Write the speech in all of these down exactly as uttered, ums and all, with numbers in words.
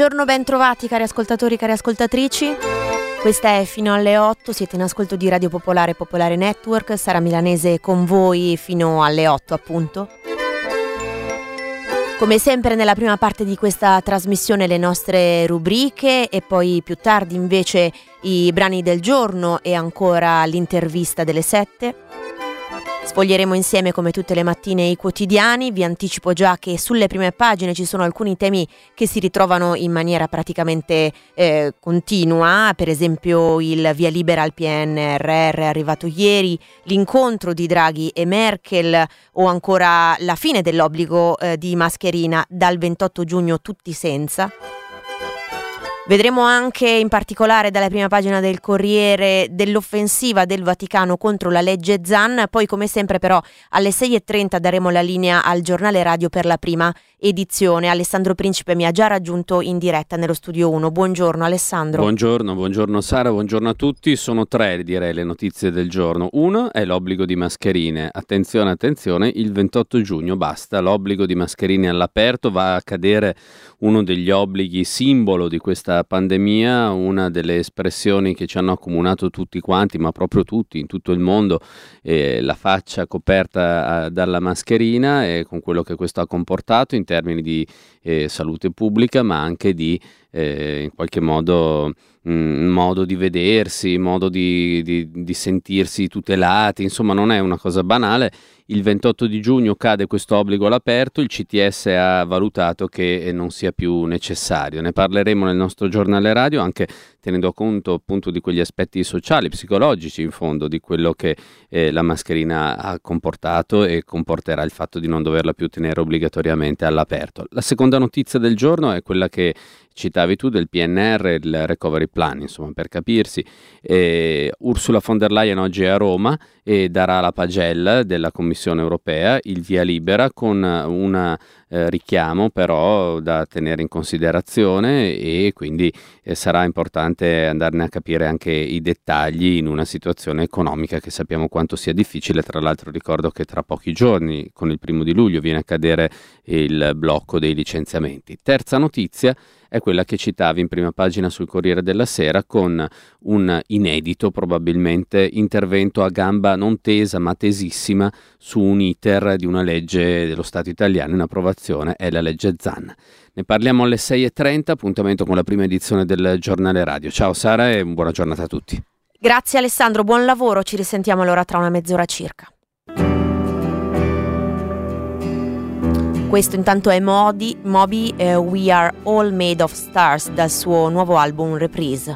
Buongiorno, ben trovati cari ascoltatori, cari ascoltatrici. Questa è Fino alle otto, siete in ascolto di Radio Popolare Popolare Network, Sara Milanese con voi fino alle otto appunto. Come sempre nella prima parte di questa trasmissione le nostre rubriche e poi più tardi invece i brani del giorno e ancora l'intervista delle sette. Sfoglieremo insieme come tutte le mattine i quotidiani, vi anticipo già che sulle prime pagine ci sono alcuni temi che si ritrovano in maniera praticamente eh, continua, per esempio il via libera al P N R R arrivato ieri, l'incontro di Draghi e Merkel o ancora la fine dell'obbligo eh, di mascherina dal ventotto giugno tutti senza. Vedremo anche in particolare dalla prima pagina del Corriere dell'offensiva del Vaticano contro la legge Zan, poi come sempre però alle sei e trenta daremo la linea al giornale radio per la prima edizione. Alessandro Principe mi ha già raggiunto in diretta nello studio uno. Buongiorno Alessandro. Buongiorno, buongiorno Sara, buongiorno a tutti. Sono tre direi le notizie del giorno. Uno è l'obbligo di mascherine. Attenzione, attenzione, il ventotto giugno basta, l'obbligo di mascherine all'aperto, va a cadere uno degli obblighi simbolo di questa pandemia, una delle espressioni che ci hanno accomunato tutti quanti, ma proprio tutti in tutto il mondo, eh, la faccia coperta eh, dalla mascherina e con quello che questo ha comportato in termini di eh, salute pubblica, ma anche di eh, in qualche modo mh, modo di vedersi, modo di, di, di sentirsi tutelati, insomma non è una cosa banale. Il ventotto di giugno cade questo obbligo all'aperto, il C T S ha valutato che non sia più necessario. Ne parleremo nel nostro giornale radio, anche tenendo conto appunto di quegli aspetti sociali, psicologici in fondo, di quello che eh, la mascherina ha comportato e comporterà il fatto di non doverla più tenere obbligatoriamente all'aperto. La seconda notizia del giorno è quella che citavi tu del P N R, il Recovery Plan, insomma per capirsi. Eh, Ursula von der Leyen oggi è a Roma e darà la pagella della Commissione europea, il via libera, con un eh, richiamo però da tenere in considerazione e quindi eh, sarà importante andarne a capire anche i dettagli in una situazione economica che sappiamo quanto sia difficile. Tra l'altro ricordo che tra pochi giorni, con il primo di luglio, viene a cadere il blocco dei licenziamenti. Terza notizia è quella che citavi in prima pagina sul Corriere della Sera, con un inedito probabilmente intervento a gamba non tesa ma tesissima su un iter di una legge dello Stato italiano in approvazione, è la legge Zan. Ne parliamo alle sei e trenta, appuntamento con la prima edizione del giornale radio. Ciao Sara e buona giornata a tutti. Grazie Alessandro, buon lavoro, ci risentiamo allora tra una mezz'ora circa. Questo intanto è Modi, Moby, eh, We Are All Made of Stars, dal suo nuovo album Reprise.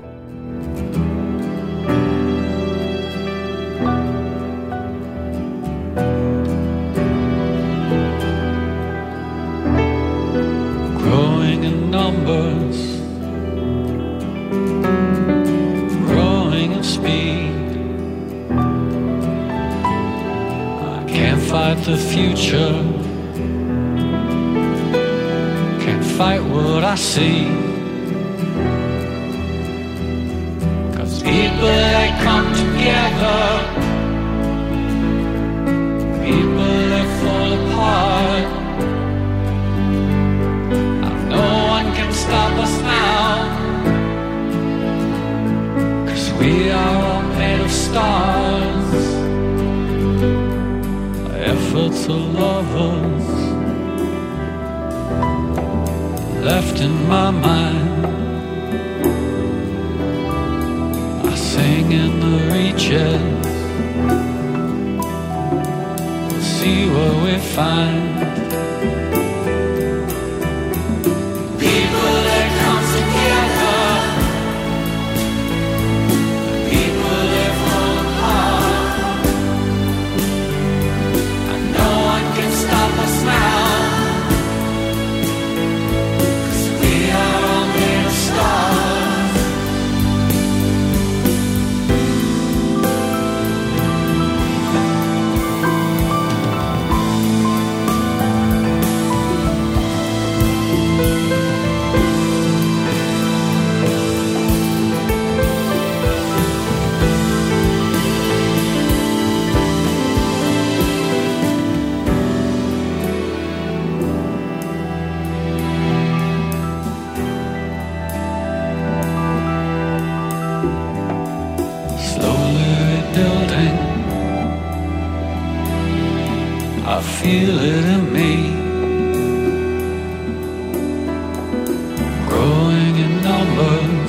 Growing in numbers, growing in speed, I can't fight the future, fight what I see, 'cause people they come together, people they fall apart, and no one can stop us now, 'cause we are all made of stars, efforts of lovers left in my mind. I sing in the reaches, we'll see what we find. People that come together, people that fall apart, and no one can stop us now. feel it in me, growing in numbers,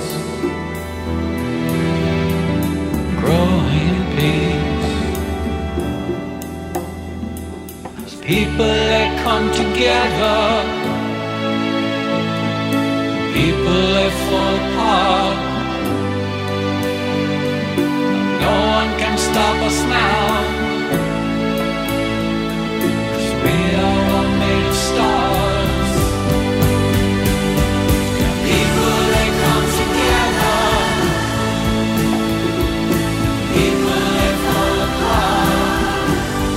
growing in peace. As people that come together, people that fall apart, no one can stop us now, 'cause we are all made of stars. People that come together, people that fall apart,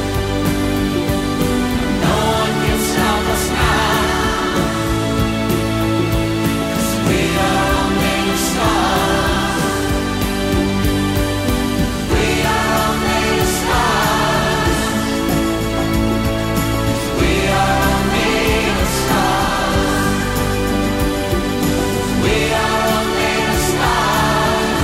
no one can stop us now, 'cause we are all made of stars. We are all made of stars. We are all made of stars. We are all made of stars.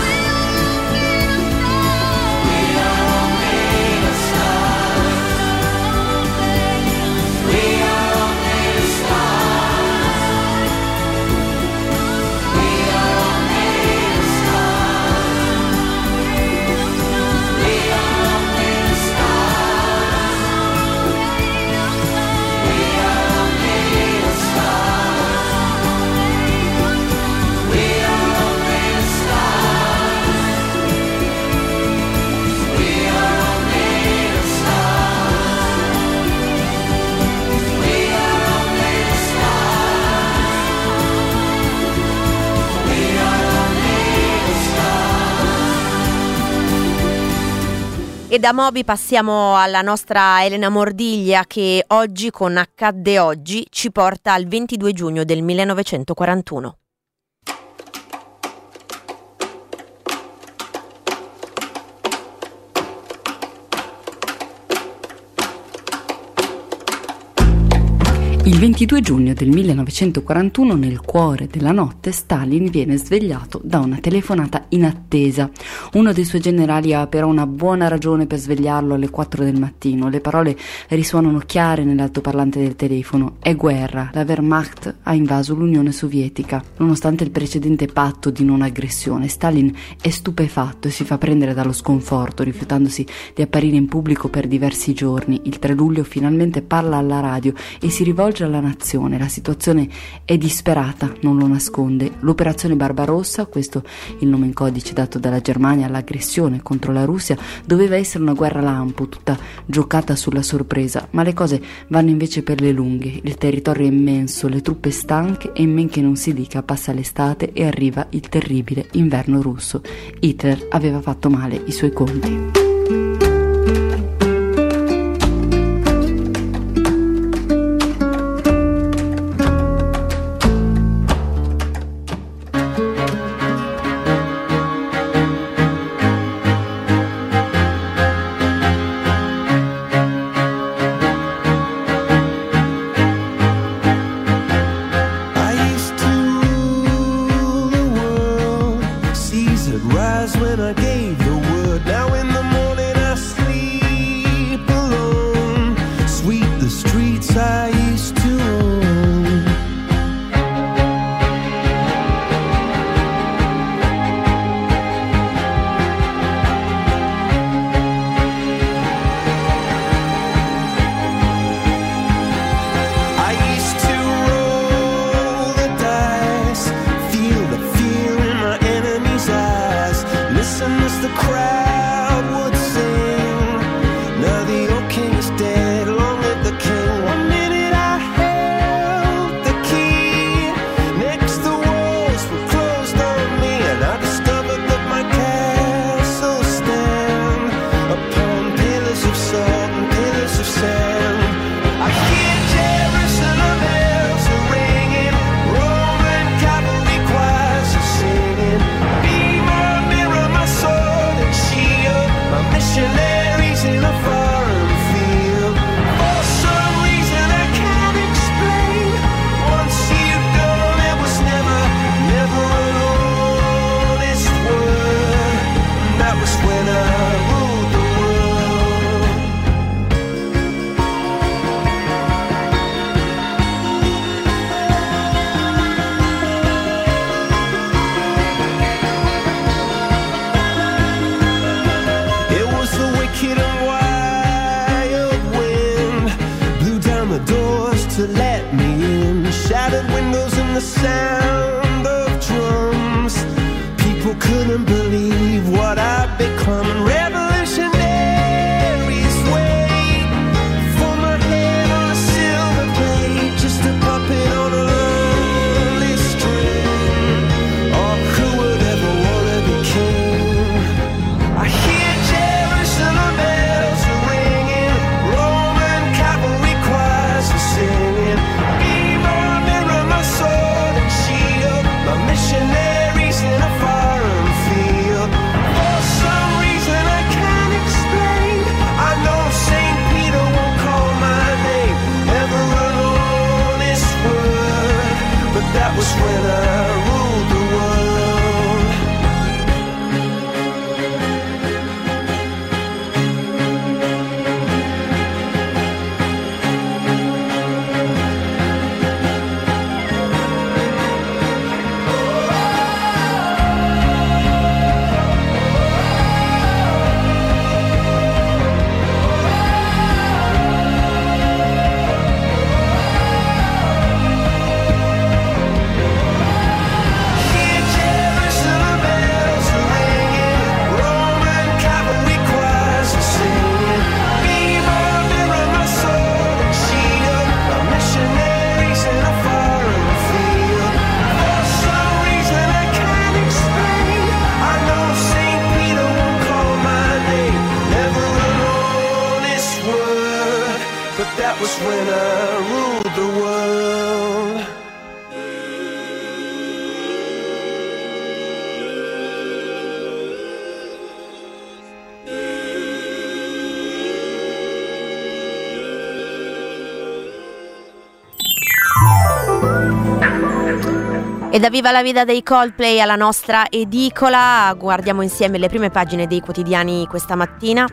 We are all made of stars. We are all made of stars. We are all made of stars. We are all made of stars. We are all made of stars. We are all made of stars. We are all made of stars. We are all made of stars. We are all made of stars. E da Moby passiamo alla nostra Elena Mordiglia, che oggi con Accadde Oggi ci porta al ventidue giugno del millenovecentoquarantuno. Il ventidue giugno del millenovecentoquarantuno, nel cuore della notte, Stalin viene svegliato da una telefonata inattesa. Uno dei suoi generali ha però una buona ragione per svegliarlo alle quattro del mattino. Le parole risuonano chiare nell'altoparlante del telefono. È guerra, la Wehrmacht ha invaso l'Unione Sovietica. Nonostante il precedente patto di non aggressione, Stalin è stupefatto e si fa prendere dallo sconforto, rifiutandosi di apparire in pubblico per diversi giorni. Il tre luglio finalmente parla alla radio e si rivolge alla nazione. La situazione è disperata, non lo nasconde. L'operazione Barbarossa, questo il nome in codice dato dalla Germania all'aggressione contro la Russia, doveva essere una guerra lampo, tutta giocata sulla sorpresa, ma le cose vanno invece per le lunghe. Il territorio è immenso, le truppe stanche e, in men che non si dica, passa l'estate e arriva il terribile inverno russo. Hitler aveva fatto male i suoi conti. Listen to let me in. Shattered windows and the sound of drums. People couldn't believe what I'd become. Revolutionaries wait for my head on a silver plate, just a puppet on a lonely string. Oh, who would ever wanna be king? I hear Jerusalem bells are ringing, Roman cavalry choirs are singing. Be my mirror, my sword and shield, my missionaries in a foreign field. For some reason I can't explain, I know Saint Peter won't call my name. Never an honest word, but that was when I ruled the world. Hear Jerusalem bells are ringing, Roman cavalry choirs are singing. Be my mirror, my sword and shield, my missionaries in a foreign field. For some reason I can't explain, I know Saint Peter won't call my name. Never an honest word, but that was when I ruled the world. E da Viva la Vida dei Coldplay alla nostra edicola, guardiamo insieme le prime pagine dei quotidiani questa mattina.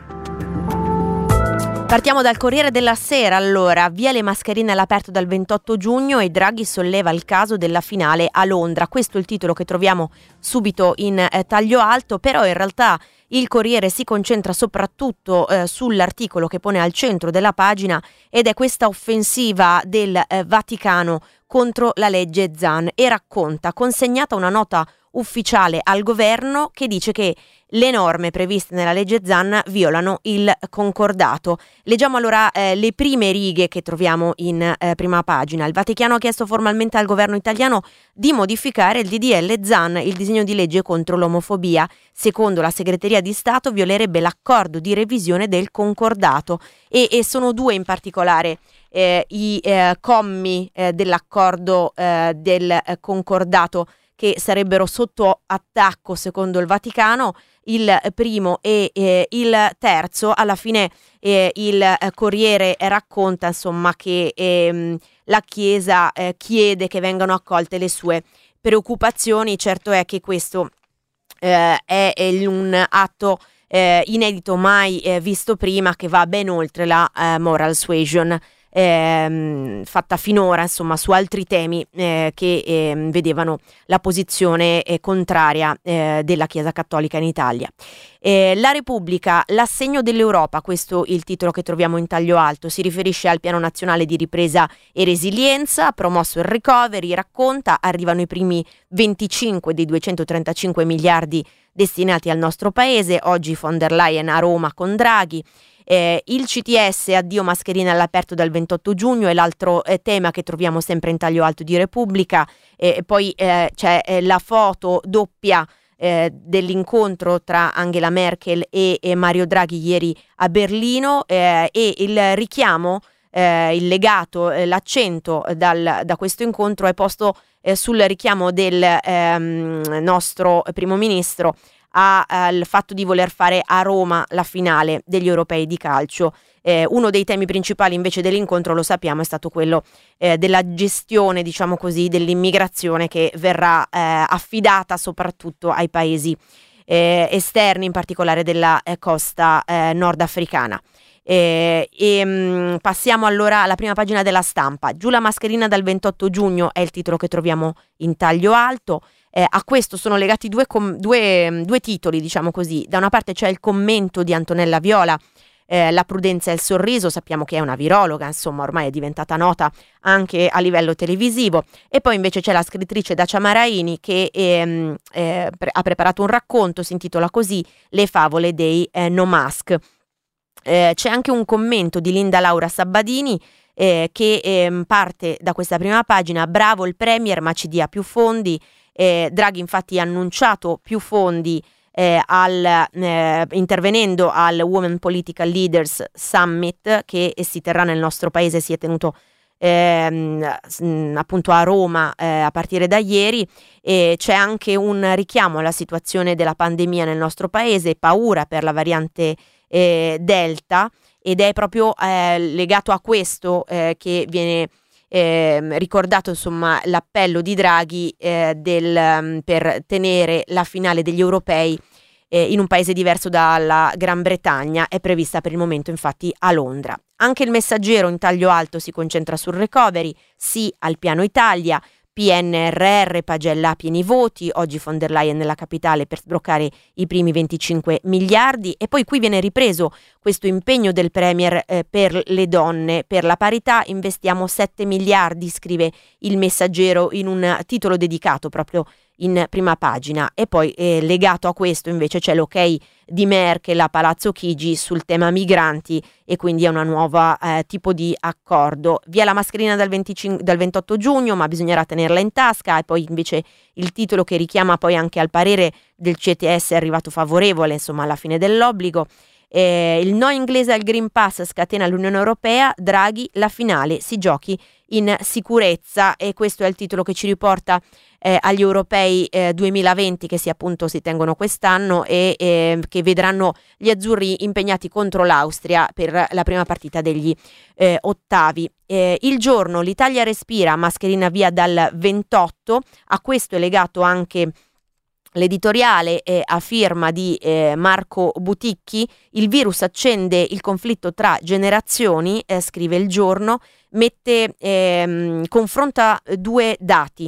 Partiamo dal Corriere della Sera, allora, via le mascherine all'aperto dal ventotto giugno e Draghi solleva il caso della finale a Londra. Questo è il titolo che troviamo subito in eh, taglio alto, però in realtà il Corriere si concentra soprattutto eh, sull'articolo che pone al centro della pagina ed è questa offensiva del eh, Vaticano contro la legge Zan e racconta, consegnata una nota ufficiale al governo che dice che le norme previste nella legge Zan violano il concordato. Leggiamo allora eh, le prime righe che troviamo in eh, prima pagina. Il Vaticano ha chiesto formalmente al governo italiano di modificare il D D L Zan, il disegno di legge contro l'omofobia. Secondo la Segreteria di Stato violerebbe l'accordo di revisione del concordato e, e sono due in particolare eh, i eh, commi eh, dell'accordo eh, del eh, concordato che sarebbero sotto attacco secondo il Vaticano. Il primo e eh, il terzo, alla fine eh, il eh, Corriere racconta insomma che ehm, la Chiesa eh, chiede che vengano accolte le sue preoccupazioni. Certo è che questo eh, è, è un atto eh, inedito, mai eh, visto prima, che va ben oltre la eh, moral suasion Ehm, fatta finora insomma su altri temi eh, che eh, vedevano la posizione eh, contraria eh, della Chiesa Cattolica in Italia. Eh, la Repubblica, l'assegno dell'Europa, questo è il titolo che troviamo in taglio alto, si riferisce al Piano Nazionale di Ripresa e Resilienza, promosso il recovery, racconta, arrivano i primi venticinque dei duecentotrentacinque miliardi destinati al nostro paese, oggi von der Leyen a Roma con Draghi. Eh, il C T S, addio mascherine all'aperto dal ventotto giugno, è l'altro eh, tema che troviamo sempre in taglio alto di Repubblica. Eh, poi eh, c'è eh, la foto doppia eh, dell'incontro tra Angela Merkel e, e Mario Draghi ieri a Berlino eh, e il richiamo, eh, il legato, eh, l'accento dal, da questo incontro è posto eh, sul richiamo del ehm, nostro primo ministro al fatto di voler fare a Roma la finale degli europei di calcio. Eh, uno dei temi principali invece dell'incontro, lo sappiamo, è stato quello eh, della gestione, diciamo così, dell'immigrazione che verrà eh, affidata soprattutto ai paesi eh, esterni, in particolare della eh, costa eh, nordafricana. Eh, e, mh, passiamo allora alla prima pagina della Stampa. Giù la mascherina dal ventotto giugno è il titolo che troviamo in taglio alto. Eh, a questo sono legati due, com- due, due titoli, diciamo così. Da una parte c'è il commento di Antonella Viola eh, la prudenza e il sorriso, sappiamo che è una virologa, insomma ormai è diventata nota anche a livello televisivo. E poi invece c'è la scrittrice Dacia Maraini che ehm, eh, pre- ha preparato un racconto, si intitola così Le favole dei eh, no mask. Eh, c'è anche un commento di Linda Laura Sabbadini eh, che eh, parte da questa prima pagina: bravo il Premier ma ci dia più fondi. eh, Draghi infatti ha annunciato più fondi eh, al, eh, intervenendo al Women Political Leaders Summit che si terrà nel nostro paese, si è tenuto ehm, appunto a Roma eh, a partire da ieri. E c'è anche un richiamo alla situazione della pandemia nel nostro paese, paura per la variante eh, Delta, ed è proprio eh, legato a questo eh, che viene eh, ricordato insomma l'appello di Draghi eh, del, um, per tenere la finale degli europei eh, in un paese diverso dalla Gran Bretagna. È prevista per il momento infatti a Londra. Anche il Messaggero in taglio alto si concentra sul recovery, sì al piano Italia, P N R R, pagella a pieni voti, oggi von der Leyen nella capitale per sbloccare i primi venticinque miliardi. E poi qui viene ripreso questo impegno del Premier eh, per le donne, per la parità investiamo sette miliardi, scrive il Messaggero in un titolo dedicato proprio in prima pagina. E poi eh, legato a questo invece c'è l'ok di Merkel a Palazzo Chigi sul tema migranti, e quindi è una nuova eh, tipo di accordo. Via la mascherina dal, venticinque, dal ventotto giugno, ma bisognerà tenerla in tasca. E poi invece il titolo che richiama poi anche al parere del C T S è arrivato favorevole insomma alla fine dell'obbligo. Eh, il no inglese al Green Pass scatena l'Unione Europea, Draghi, la finale si giochi in sicurezza. E questo è il titolo che ci riporta eh, agli europei eh, duemilaventi che si appunto si tengono quest'anno e eh, che vedranno gli azzurri impegnati contro l'Austria per la prima partita degli eh, ottavi. Eh, il Giorno, l'Italia respira, mascherina via dal ventotto, a questo è legato anche l'editoriale eh, a firma di eh, Marco Buticchi. Il virus accende il conflitto tra generazioni, eh, scrive il Giorno, mette, ehm, confronta due dati.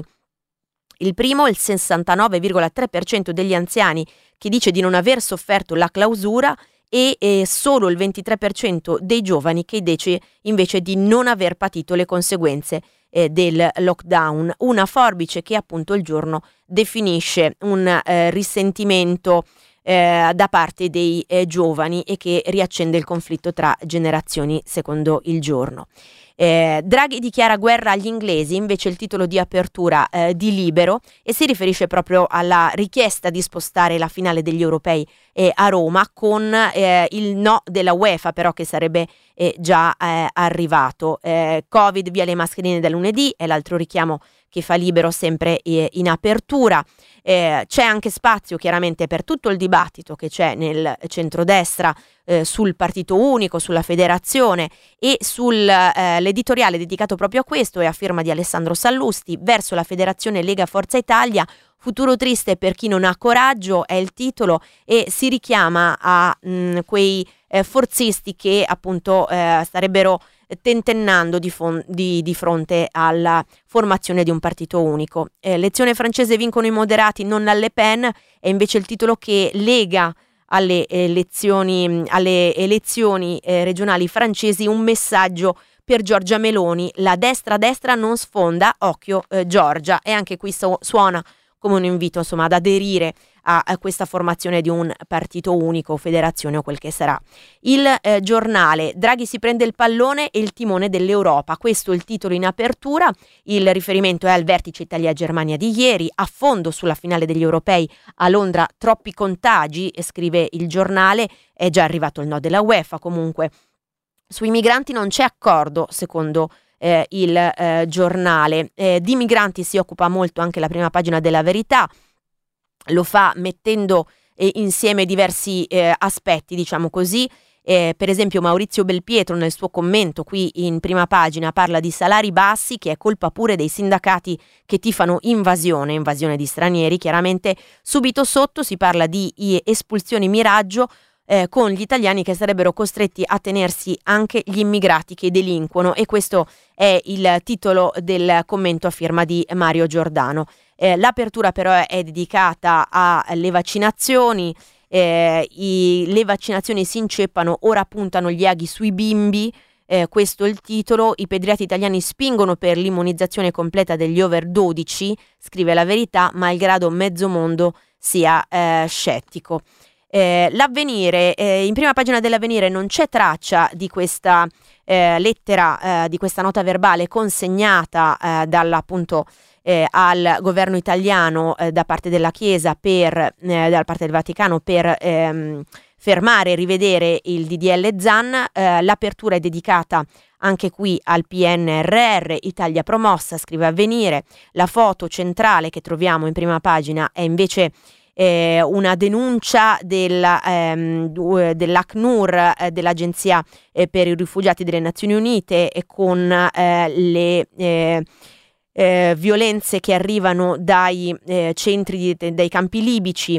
Il primo, il sessantanove virgola tre per cento degli anziani che dice di non aver sofferto la clausura, e eh, solo il ventitré per cento dei giovani che dice invece di non aver patito le conseguenze eh, del lockdown. Una forbice che appunto il Giorno definisce un eh, risentimento eh, da parte dei eh, giovani e che riaccende il conflitto tra generazioni, secondo il Giorno. Eh, Draghi dichiara guerra agli inglesi, invece il titolo di apertura eh, di Libero, e si riferisce proprio alla richiesta di spostare la finale degli europei eh, a Roma, con eh, il no della UEFA però che sarebbe eh, già eh, arrivato. Eh, Covid via le mascherine da lunedì è l'altro richiamo che fa Libero sempre eh, in apertura. Eh, c'è anche spazio chiaramente per tutto il dibattito che c'è nel centrodestra eh, sul partito unico, sulla federazione, e sull'editoriale eh, dedicato proprio a questo è a firma di Alessandro Sallusti, verso la federazione Lega Forza Italia, futuro triste per chi non ha coraggio è il titolo, e si richiama a mh, quei eh, forzisti che appunto eh, starebbero tentennando di, fon- di, di fronte alla formazione di un partito unico. Eh, lezione francese vincono i moderati, non la Le Pen, è invece il titolo che lega alle elezioni, alle elezioni eh, regionali francesi un messaggio per Giorgia Meloni: la destra destra non sfonda, occhio eh, Giorgia. E anche qui so- suona come un invito insomma ad aderire a, a questa formazione di un partito unico, federazione o quel che sarà. Il eh, Giornale, Draghi si prende il pallone e il timone dell'Europa, questo è il titolo in apertura. Il riferimento è al vertice Italia-Germania di ieri, a fondo sulla finale degli europei a Londra, troppi contagi, e scrive il Giornale, è già arrivato il no della UEFA. Comunque sui migranti non c'è accordo, secondo Eh, il eh, Giornale. Eh, di migranti si occupa molto anche la prima pagina della Verità, lo fa mettendo eh, insieme diversi eh, aspetti, diciamo così. Eh, per esempio Maurizio Belpietro nel suo commento qui in prima pagina parla di salari bassi, che è colpa pure dei sindacati che tifano invasione, invasione di stranieri. Chiaramente subito sotto si parla di espulsioni miraggio, Eh, con gli italiani che sarebbero costretti a tenersi anche gli immigrati che delinquono, e questo è il titolo del commento a firma di Mario Giordano. Eh, l'apertura però è, è dedicata alle vaccinazioni, eh, i, le vaccinazioni si inceppano, ora puntano gli aghi sui bimbi. Eh, questo è il titolo. I pediatri italiani spingono per l'immunizzazione completa degli over dodici, scrive La Verità, malgrado mezzo mondo sia eh, scettico. Eh, L'Avvenire, eh, in prima pagina dell'Avvenire non c'è traccia di questa eh, lettera, eh, di questa nota verbale consegnata eh, dalla, appunto, eh, al governo italiano eh, da parte della Chiesa, per, eh, da parte del Vaticano, per ehm, fermare e rivedere il D D L Zan. Eh, l'apertura è dedicata anche qui al P N R R, Italia promossa, scrive Avvenire. La foto centrale che troviamo in prima pagina è invece eh, una denuncia della, ehm, dell'ACNUR, eh, dell'Agenzia eh, per i rifugiati delle Nazioni Unite, e con eh, le eh, eh, violenze che arrivano dai eh, centri, di, dai campi libici.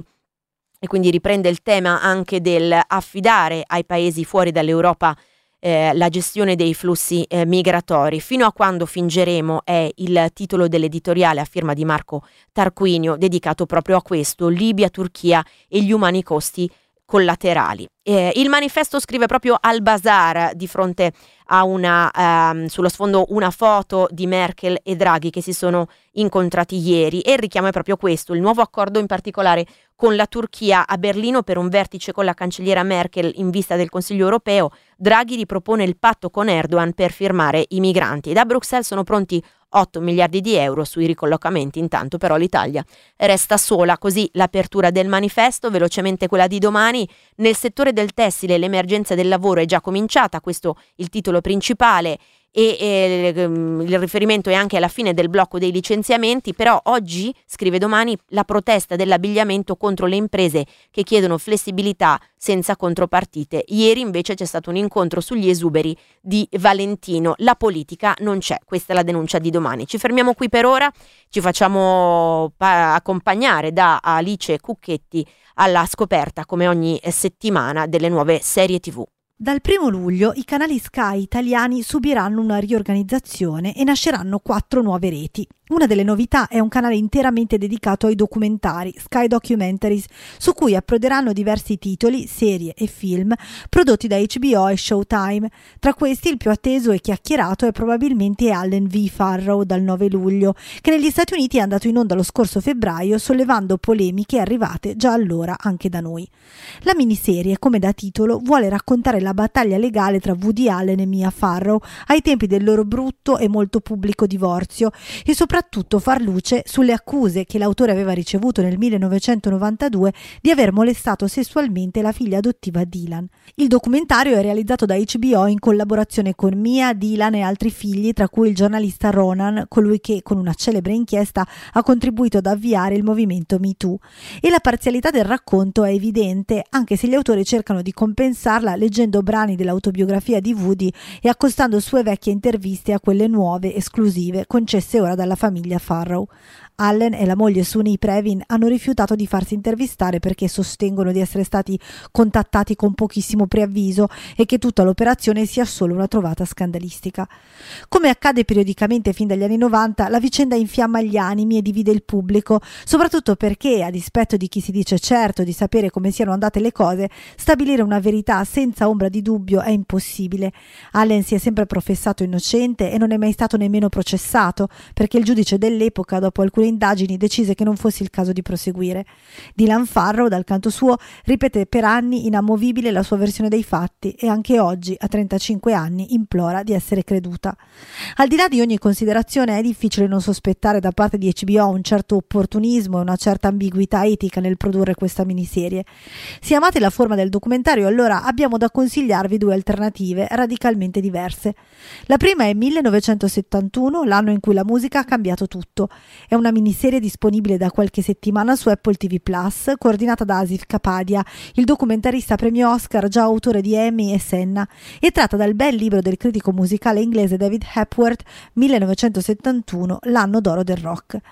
E quindi riprende il tema anche del affidare ai paesi fuori dall'Europa eh, la gestione dei flussi eh, migratori. Fino a quando fingeremo è il titolo dell'editoriale a firma di Marco Tarquinio, dedicato proprio a questo: Libia, Turchia e gli umani costi collaterali. Eh, il Manifesto scrive proprio al bazar, di fronte a una ehm, sullo sfondo una foto di Merkel e Draghi che si sono incontrati ieri, e il richiamo è proprio questo: il nuovo accordo, in particolare con la Turchia. A Berlino, per un vertice con la cancelliera Merkel in vista del Consiglio europeo, Draghi ripropone il patto con Erdogan per firmare i migranti. Da Bruxelles sono pronti otto miliardi di euro sui ricollocamenti. Intanto però l'Italia resta sola. Così l'apertura del Manifesto. Velocemente quella di domani: nel settore del tessile l'emergenza del lavoro è già cominciata, questo il titolo principale, e eh, il riferimento è anche alla fine del blocco dei licenziamenti. Però oggi, scrive Domani, la protesta dell'abbigliamento contro le imprese che chiedono flessibilità senza contropartite. Ieri invece c'è stato un incontro sugli esuberi di Valentino. La politica non c'è, questa è la denuncia di Domani. Ci fermiamo qui per ora, ci facciamo pa- accompagnare da Alice Cucchetti alla scoperta, come ogni settimana, delle nuove serie tivù. Dal primo luglio i canali Sky italiani subiranno una riorganizzazione e nasceranno quattro nuove reti. Una delle novità è un canale interamente dedicato ai documentari, Sky Documentaries, su cui approderanno diversi titoli, serie e film prodotti da H B O e Showtime. Tra questi il più atteso e chiacchierato è probabilmente Allen v. Farrow, dal nove luglio, che negli Stati Uniti è andato in onda lo scorso febbraio, sollevando polemiche arrivate già allora anche da noi. La miniserie, come da titolo, vuole raccontare la battaglia legale tra Woody Allen e Mia Farrow ai tempi del loro brutto e molto pubblico divorzio, e soprattutto far luce sulle accuse che l'autore aveva ricevuto nel millenovecentonovantadue di aver molestato sessualmente la figlia adottiva Dylan. Il documentario è realizzato da H B O in collaborazione con Mia, Dylan e altri figli, tra cui il giornalista Ronan, colui che con una celebre inchiesta ha contribuito ad avviare il movimento Me Too. E la parzialità del racconto è evidente, anche se gli autori cercano di compensarla leggendo brani dell'autobiografia di Woody e accostando sue vecchie interviste a quelle nuove, esclusive, concesse ora dalla famiglia Farrow. Allen e la moglie Sunny Previn hanno rifiutato di farsi intervistare perché sostengono di essere stati contattati con pochissimo preavviso e che tutta l'operazione sia solo una trovata scandalistica. Come accade periodicamente fin dagli anni novanta, la vicenda infiamma gli animi e divide il pubblico, soprattutto perché, a dispetto di chi si dice certo di sapere come siano andate le cose, stabilire una verità senza ombra di dubbio è impossibile. Allen si è sempre professato innocente e non è mai stato nemmeno processato, perché il giudice dell'epoca, dopo alcune indagini, decise che non fosse il caso di proseguire. Dylan Farrow, dal canto suo, ripete per anni inamovibile la sua versione dei fatti e anche oggi, a trentacinque anni, implora di essere creduta. Al di là di ogni considerazione, è difficile non sospettare da parte di H B O un certo opportunismo e una certa ambiguità etica nel produrre questa miniserie. Se amate la forma del documentario, allora abbiamo da consigliarvi due alternative radicalmente diverse. La prima è millenovecentosettantuno, l'anno in cui la musica ha cambiato tutto. È una miniserie disponibile da qualche settimana su Apple T V Plus, coordinata da Asif Kapadia, il documentarista premio Oscar già autore di Emmy e Senna, e tratta dal bel libro del critico musicale inglese David Hepworth, millenovecentosettantuno, l'anno d'oro del rock.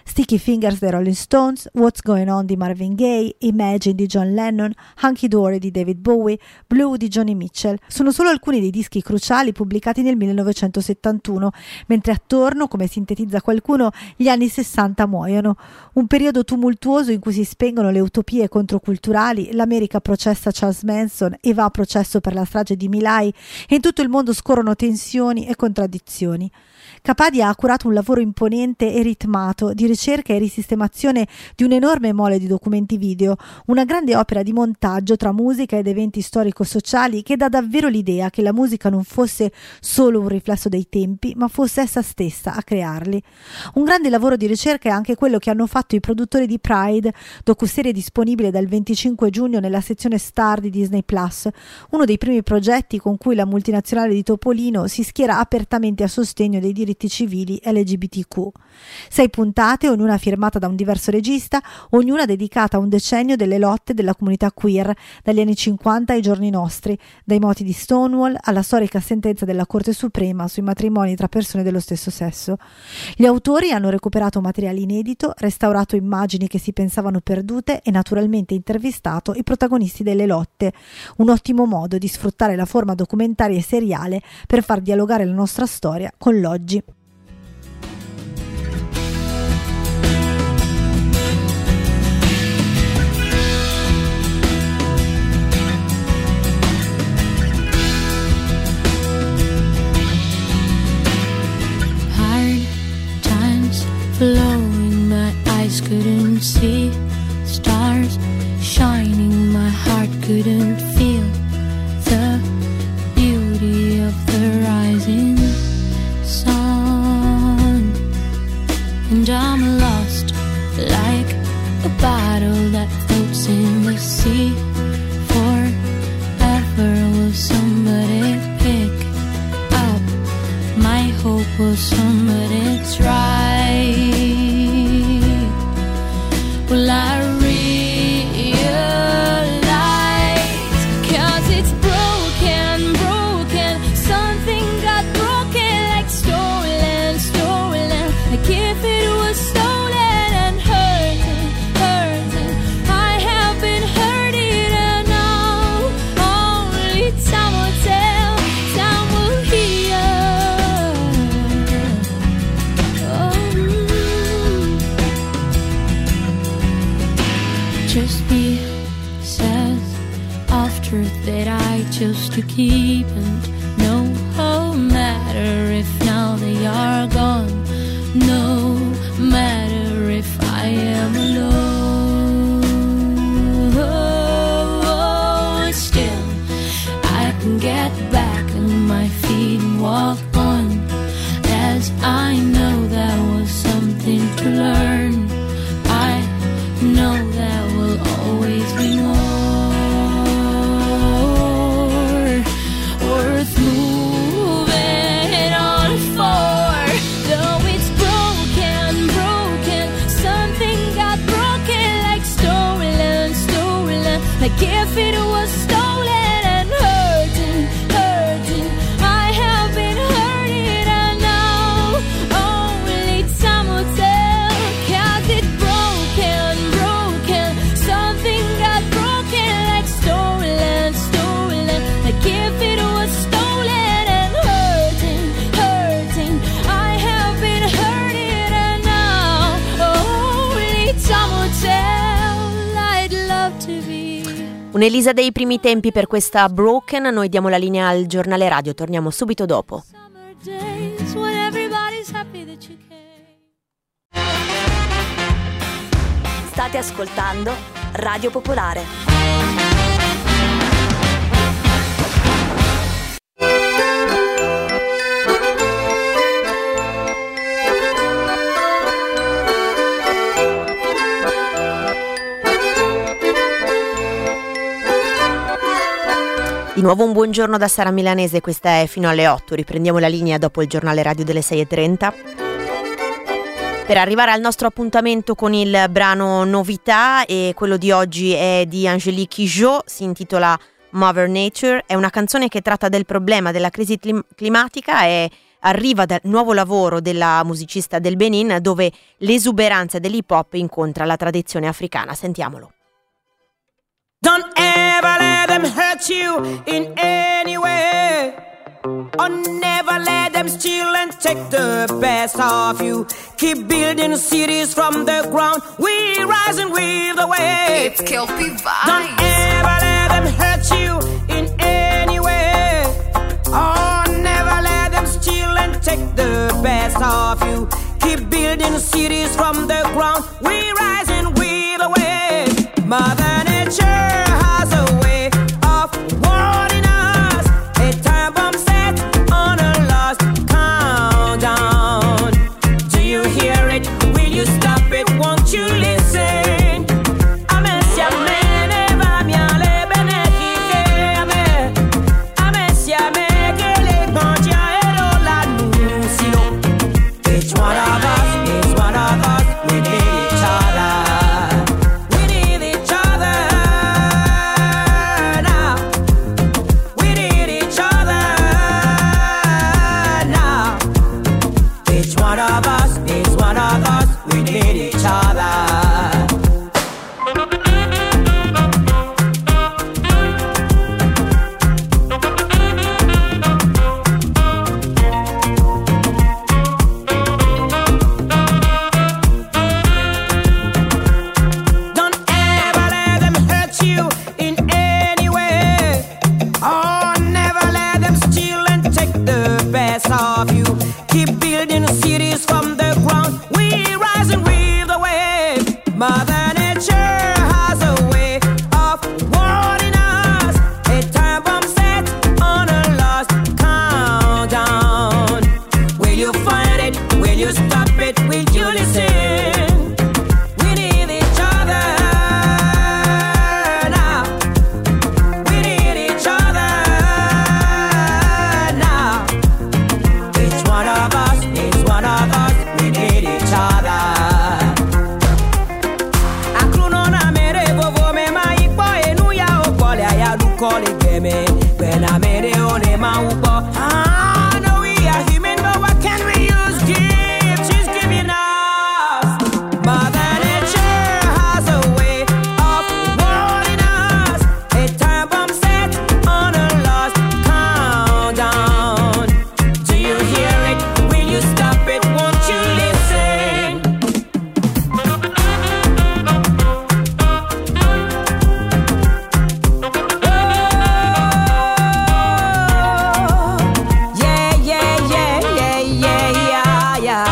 Sticky Fingers dei Rolling Stones, What's Going On di Marvin Gaye, Imagine di John Lennon, Hunky Dory di David Bowie, Blue di Joni Mitchell. Sono solo alcuni dei dischi cruciali pubblicati nel millenovecentosettantuno, mentre attorno, come sintetizza qualcuno, gli anni sessanta muoiono. Un periodo tumultuoso in cui si spengono le utopie controculturali, l'America processa Charles Manson e va a processo per la strage di My Lai e in tutto il mondo scorrono tensioni e contraddizioni. Capadia ha curato un lavoro imponente e ritmato di ricerca e risistemazione di un'enorme mole di documenti video, una grande opera di montaggio tra musica ed eventi storico-sociali che dà davvero l'idea che la musica non fosse solo un riflesso dei tempi, ma fosse essa stessa a crearli. Un grande lavoro di ricerca è anche quello che hanno fatto i produttori di Pride, docuserie disponibile dal venticinque giugno nella sezione Star di Disney Plus, uno dei primi progetti con cui la multinazionale di Topolino si schiera apertamente a sostegno dei diritti civili L G B T Q. Sei puntate, ognuna firmata da un diverso regista, ognuna dedicata a un decennio delle lotte della comunità queer, dagli anni cinquanta ai giorni nostri, dai moti di Stonewall alla storica sentenza della Corte Suprema sui matrimoni tra persone dello stesso sesso. Gli autori hanno recuperato materiale inedito, restaurato immagini che si pensavano perdute e naturalmente intervistato i protagonisti delle lotte. Un ottimo modo di sfruttare la forma documentaria e seriale per far dialogare la nostra storia con l'oggi. Flowing, my eyes couldn't see stars shining, my heart couldn't feel the beauty of the rising sun. And I'm lost like a bottle that floats in the sea. Forever will somebody pick up my hope, will somebody try? Will I realize? 'Cause it's broken, broken. Something got broken, like stolen, stolen. Like if it was stolen and hurting, hurting. I have been hurting and now only time will tell, time will heal. Oh. Just be says of truth that I chose to keep, and no matter if now they are gone, no matter if I am alone, still I can get back on my feet and walk on, as I know that was something to learn. I know that will always be more worth moving on for. Though it's broken, broken, something got broken, like stolen, stolen. Like if it was stolen and hurting, hurting. I have been hurting and now only time will tell. 'Cause it's broken, broken, something got broken, like stolen, stolen. Like if it was stolen and hurting, hurting. I have been hurting and now only time will tell. I'd love to be. Un'Elisa dei primi tempi per questa Broken. Noi diamo la linea al giornale radio, torniamo subito dopo. Summer days when everybody's happy that you came. State ascoltando Radio Popolare. Di nuovo un buongiorno da Sara Milanese, questa è Fino alle otto, riprendiamo la linea dopo il giornale radio delle sei e trenta. Per arrivare al nostro appuntamento con il brano novità, e quello di oggi è di Angélique Kidjo, si intitola Mother Nature, è una canzone che tratta del problema della crisi clim- climatica e arriva dal nuovo lavoro della musicista del Benin, dove l'esuberanza dell'hip hop incontra la tradizione africana. Sentiamolo. Don't ever let them hurt you in any way. Or never let them steal and take the best of you. Keep building cities from the ground. We rise and weave the way. It's Kelpie Vibes. Don't ever let them hurt you in any way. Or never let them steal and take the best of you. Keep building cities from the ground. We rise and weave the way. Mother Nature has a way of warning us. A time bomb set on a lost countdown. Do you hear it? Will you stop it? Won't you listen? Ame siame ne va miale bene kike ame. Ame siame ke le gonja ero la nusilo. Each one of us, each one of us, we need each other. We need each other now. We need each other now. Each one of us, each one of us, we need each other. Don't ever let them hurt you in any way. Oh, never let them steal and take the best of you. Keep building cities from the ground. We rise and weave the way. Mother Nature has a way of warning us. A time bomb set on a lost countdown. Will you find it? Will you stop it? Will you listen? We need each other now. We need each other now. Each one of us, each one of us, we need each other. Akruno na mere vovo me ma ipo enu ya okole aya lukole geme. When I mere one ma upo. Ah, no, we are human, but what can we use? Give, she's giving us. Mother Nature has a way of warning us. A time bomb set on a lost countdown. Do you hear it? Will you stop it? Won't you listen? Oh, yeah, yeah, yeah, yeah, yeah, yeah, yeah.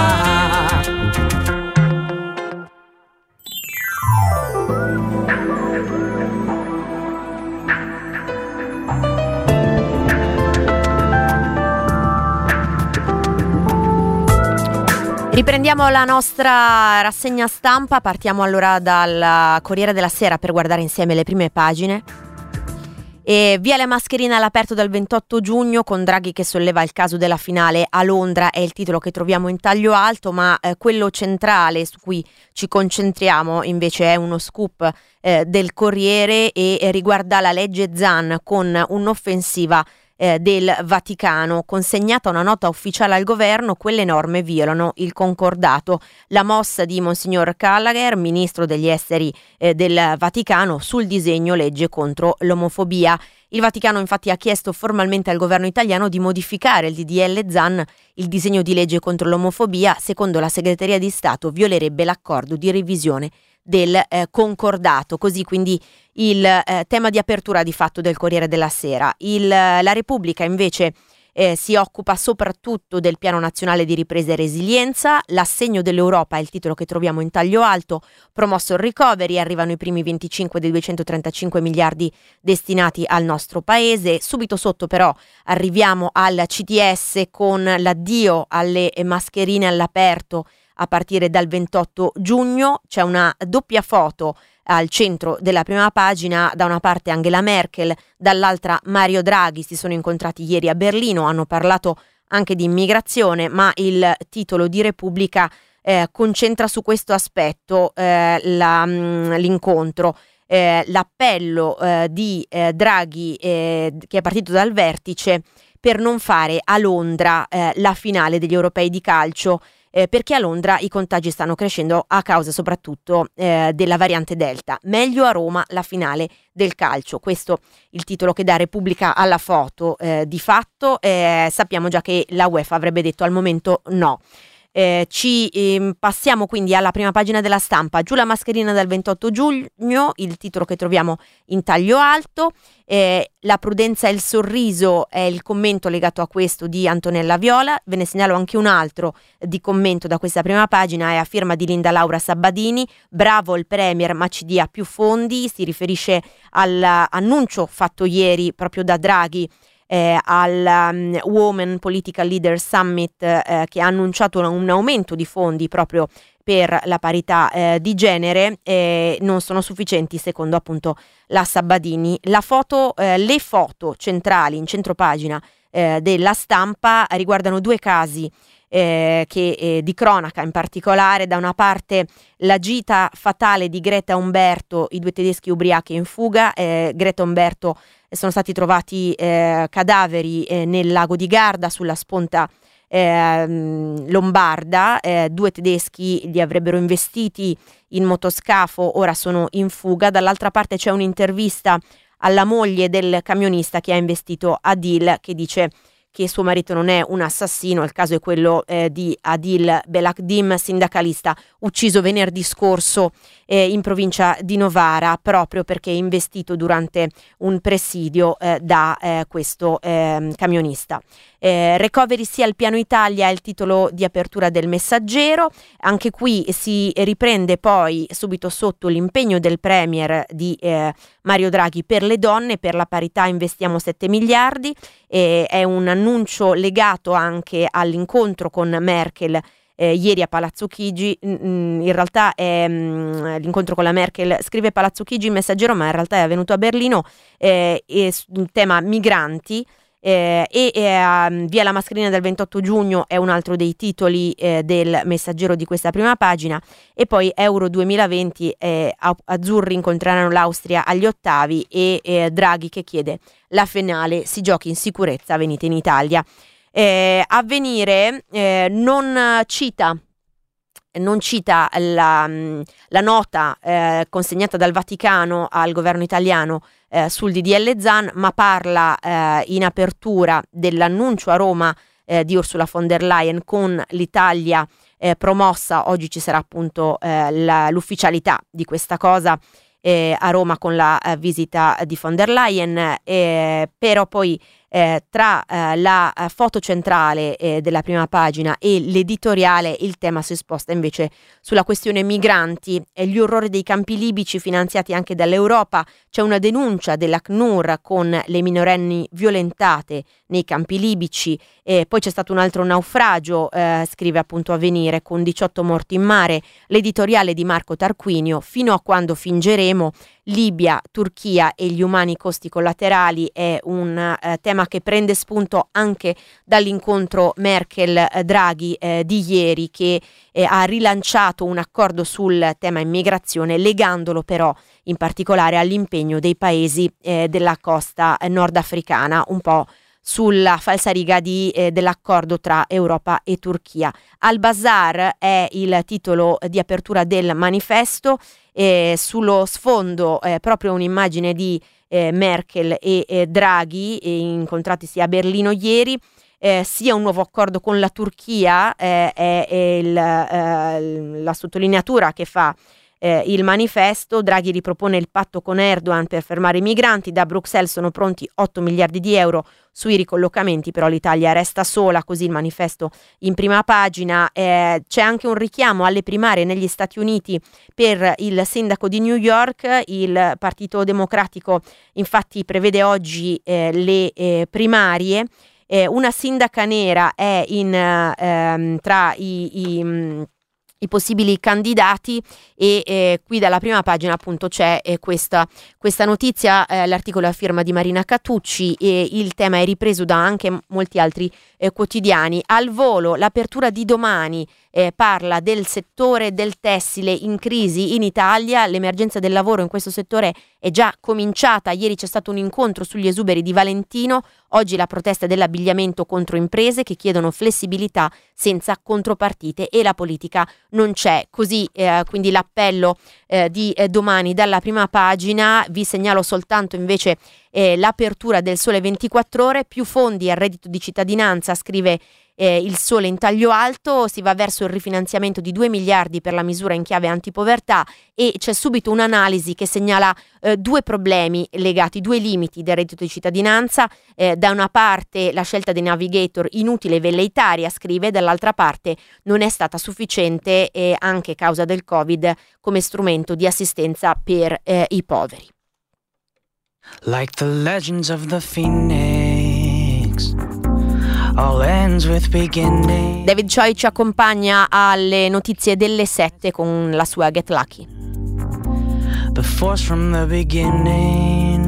Riprendiamo la nostra rassegna stampa, partiamo allora dal Corriere della Sera per guardare insieme le prime pagine. E via le mascherine all'aperto dal ventotto giugno, con Draghi che solleva il caso della finale a Londra, è il titolo che troviamo in taglio alto, ma eh, quello centrale su cui ci concentriamo invece è uno scoop eh, del Corriere e eh, riguarda la legge Zan, con un'offensiva eh, del Vaticano. Consegnata una nota ufficiale al governo, quelle norme violano il concordato. La mossa di Monsignor Gallagher, ministro degli esteri eh, del Vaticano, sul disegno legge contro l'omofobia. Il Vaticano infatti ha chiesto formalmente al governo italiano di modificare il D D L Zan. Il disegno di legge contro l'omofobia, secondo la Segreteria di Stato, violerebbe l'accordo di revisione del eh, concordato. Così quindi il eh, tema di apertura di fatto del Corriere della Sera. Il, la Repubblica invece eh, si occupa soprattutto del Piano Nazionale di Ripresa e Resilienza. L'assegno dell'Europa è il titolo che troviamo in taglio alto. Promosso il recovery, arrivano i primi venticinque dei duecentotrentacinque miliardi destinati al nostro paese. Subito sotto però arriviamo al C T S con l'addio alle mascherine all'aperto a partire dal ventotto giugno. C'è una doppia foto al centro della prima pagina, da una parte Angela Merkel, dall'altra Mario Draghi. Si sono incontrati ieri a Berlino, hanno parlato anche di immigrazione, ma il titolo di Repubblica eh, concentra su questo aspetto eh, la, mh, l'incontro. Eh, l'appello eh, di eh, Draghi eh, che è partito dal vertice per non fare a Londra eh, la finale degli europei di calcio, eh, perché a Londra i contagi stanno crescendo a causa soprattutto eh, della variante Delta. Meglio a Roma la finale del calcio, questo il titolo che dà Repubblica alla foto. Eh, di fatto eh, sappiamo già che la UEFA avrebbe detto al momento no. Eh, ci eh, passiamo quindi alla prima pagina della Stampa. Giù la mascherina dal ventotto giugno, il titolo che troviamo in taglio alto. Eh, la prudenza e il sorriso è il commento legato a questo di Antonella Viola. Ve ne segnalo anche un altro di commento da questa prima pagina, è a firma di Linda Laura Sabbadini. Bravo il Premier, ma ci dia più fondi. Si riferisce all'annuncio fatto ieri proprio da Draghi Eh, al um, Women Political Leaders Summit, eh, che ha annunciato un, un aumento di fondi proprio per la parità eh, di genere. Eh, non sono sufficienti secondo appunto la Sabbadini. La foto, eh, le foto centrali in centropagina eh, della Stampa riguardano due casi Eh, che, eh, di cronaca in particolare. Da una parte la gita fatale di Greta Umberto, i due tedeschi ubriachi in fuga. eh, Greta Umberto eh, sono stati trovati eh, cadaveri eh, nel lago di Garda sulla sponta eh, lombarda. Eh, due tedeschi li avrebbero investiti in motoscafo, ora sono in fuga. Dall'altra parte c'è un'intervista alla moglie del camionista che ha investito Adil, che dice che suo marito non è un assassino. Il caso è quello eh, di Adil Belakdim, sindacalista ucciso venerdì scorso eh, in provincia di Novara, proprio perché investito durante un presidio eh, da eh, questo eh, camionista. Eh, recovery sia al piano Italia è il titolo di apertura del Messaggero. Anche qui si riprende poi subito sotto l'impegno del Premier di eh, Mario Draghi per le donne, per la parità investiamo sette miliardi. Eh, è un annuncio legato anche all'incontro con Merkel eh, ieri a Palazzo Chigi. Mm, in realtà è mm, l'incontro con la Merkel, scrive Palazzo Chigi in Messaggero, ma in realtà è avvenuto a Berlino, eh, e sul tema migranti. Eh, e eh, via la mascherina del ventotto giugno è un altro dei titoli eh, del Messaggero di questa prima pagina. E poi Euro duemilaventi, eh, azzurri incontreranno l'Austria agli ottavi e eh, Draghi che chiede la finale si giochi in sicurezza, venite in Italia. eh, Avvenire eh, non cita non cita la, la nota eh, consegnata dal Vaticano al governo italiano eh, sul D D L Zan, ma parla eh, in apertura dell'annuncio a Roma eh, di Ursula von der Leyen con l'Italia eh, promossa. Oggi ci sarà appunto eh, la, l'ufficialità di questa cosa eh, a Roma con la eh, visita di von der Leyen, eh, però poi Eh, tra eh, la eh, foto centrale eh, della prima pagina e l'editoriale il tema si sposta invece sulla questione migranti e gli orrori dei campi libici finanziati anche dall'Europa. C'è una denuncia dell'ACNUR con le minorenni violentate nei campi libici. E poi c'è stato un altro naufragio, eh, scrive appunto Avvenire, con diciotto morti in mare. L'editoriale di Marco Tarquinio, fino a quando fingeremo, Libia, Turchia e gli umani costi collaterali, è un eh, tema che prende spunto anche dall'incontro Merkel-Draghi eh, di ieri, che eh, ha rilanciato un accordo sul tema immigrazione, legandolo però in particolare all'impegno dei paesi eh, della costa nordafricana, un po' sulla falsariga di, eh, dell'accordo tra Europa e Turchia. Al-Bazar è il titolo di apertura del Manifesto. Eh, sullo sfondo eh, proprio un'immagine di eh, Merkel e eh, Draghi eh, incontratisi a Berlino ieri. Eh, sia un nuovo accordo con la Turchia eh, è, è il, eh, la sottolineatura che fa eh, il Manifesto. Draghi ripropone il patto con Erdogan per fermare i migranti. Da Bruxelles sono pronti otto miliardi di euro sui ricollocamenti, però l'Italia resta sola, così il Manifesto in prima pagina. Eh, c'è anche un richiamo alle primarie negli Stati Uniti per il sindaco di New York. Il Partito Democratico infatti prevede oggi eh, le eh, primarie. Eh, una sindaca nera è in, ehm, tra i, i mh, i possibili candidati e eh, qui dalla prima pagina appunto c'è eh, questa, questa notizia, eh, l'articolo è a firma di Marina Catucci e il tema è ripreso da anche molti altri eh, quotidiani. Al volo l'apertura di domani eh, parla del settore del tessile in crisi in Italia. L'emergenza del lavoro in questo settore è già cominciata. Ieri c'è stato un incontro sugli esuberi di Valentino, oggi la protesta dell'abbigliamento contro imprese che chiedono flessibilità senza contropartite e la politica non c'è. Così eh, quindi l'appello eh, di eh, domani dalla prima pagina. Vi segnalo soltanto invece eh, l'apertura del Sole ventiquattro Ore, più fondi al reddito di cittadinanza, scrive eh, il Sole in taglio alto, si va verso il rifinanziamento di due miliardi per la misura in chiave antipovertà e c'è subito un'analisi che segnala eh, due problemi legati, due limiti del reddito di cittadinanza, eh, da una parte la scelta dei navigator inutile e velleitaria, scrive, dall'altra parte non è stata sufficiente eh, anche causa del Covid come strumento di assistenza per eh, i poveri. Like the legends of the phoenix, all ends with beginning. David Choi ci accompagna alle notizie delle sette con la sua Get Lucky. The force from the beginning.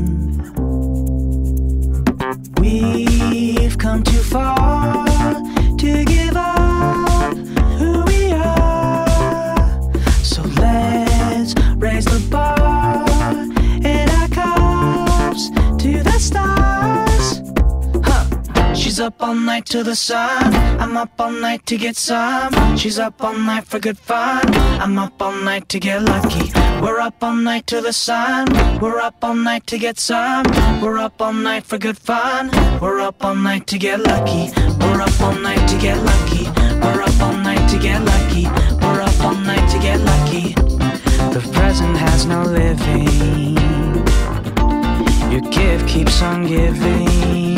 We've come too far to give up who we are. So let's raise the bar and our cups to the stars. Huh. She's up all night to the sun. I'm up all night to get some. She's up all night for good fun. I'm up all night to get lucky. We're up all night to the sun. We're up all night to get some. We're up all night for good fun. We're up all night to get lucky. We're up all night to get lucky. We're up all night to get lucky. We're up all night to get lucky. The present has no living. Your gift keeps on giving.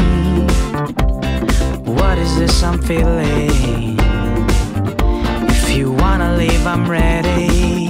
What is this I'm feeling? If you wanna leave, I'm ready.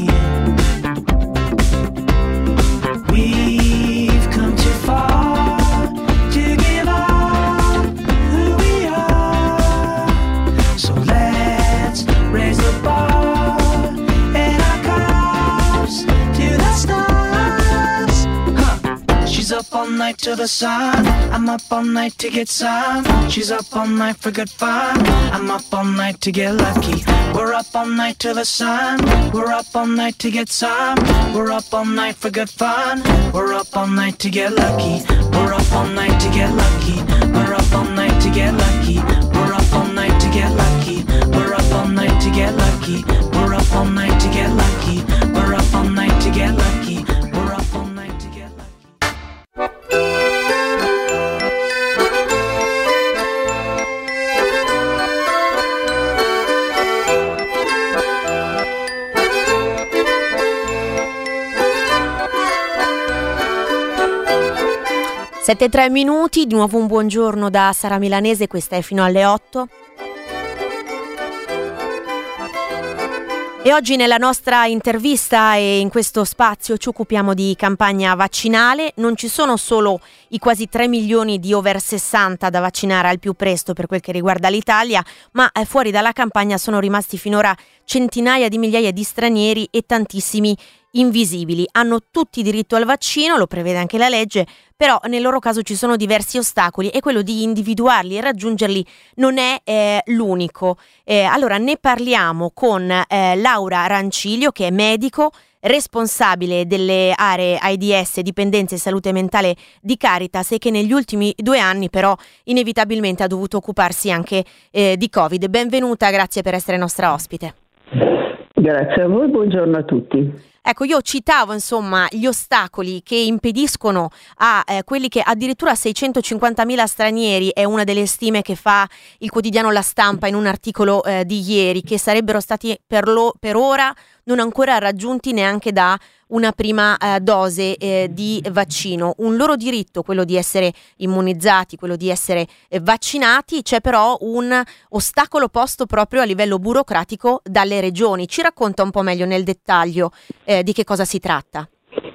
We've come too far to give up who we are. So let's raise the bar and our cups to the stars. Huh. She's up all night to the sun. I'm up all night to get some. She's up all night for good fun. I'm up all night to get lucky. We're up all night to the sun. We're up all night to get some. We're up all night for good fun. We're up all night to get lucky. We're up all night to get lucky. We're up all night to get lucky. We're up all night to get lucky. We're up all night to get lucky. We're up all night to get lucky. We're up all night to get lucky. We're up all night to get lucky. sette e tre minuti, di nuovo un buongiorno da Sara Milanese, questa è fino alle otto. E oggi nella nostra intervista e in questo spazio ci occupiamo di campagna vaccinale. Non ci sono solo i quasi tre milioni di over sessanta da vaccinare al più presto per quel che riguarda l'Italia, ma eh, fuori dalla campagna sono rimasti finora centinaia di migliaia di stranieri e tantissimi invisibili. Hanno tutti diritto al vaccino, lo prevede anche la legge, però nel loro caso ci sono diversi ostacoli e quello di individuarli e raggiungerli non è eh, l'unico. Eh, allora ne parliamo con eh, Laura Rancilio, che è medico, responsabile delle aree AIDS, dipendenze e salute mentale di Caritas, e che negli ultimi due anni però inevitabilmente ha dovuto occuparsi anche eh, di Covid. Benvenuta, grazie per essere nostra ospite. Grazie a voi, buongiorno a tutti. Ecco, io citavo insomma gli ostacoli che impediscono a eh, quelli che addirittura seicentocinquantamila stranieri, è una delle stime che fa il quotidiano La Stampa in un articolo eh, di ieri, che sarebbero stati per, lo, per ora non ancora raggiunti neanche da una prima eh, dose eh, di vaccino. Un loro diritto, quello di essere immunizzati, quello di essere eh, vaccinati. C'è però un ostacolo posto proprio a livello burocratico dalle regioni. Ci racconta un po' meglio nel dettaglio eh, di che cosa si tratta?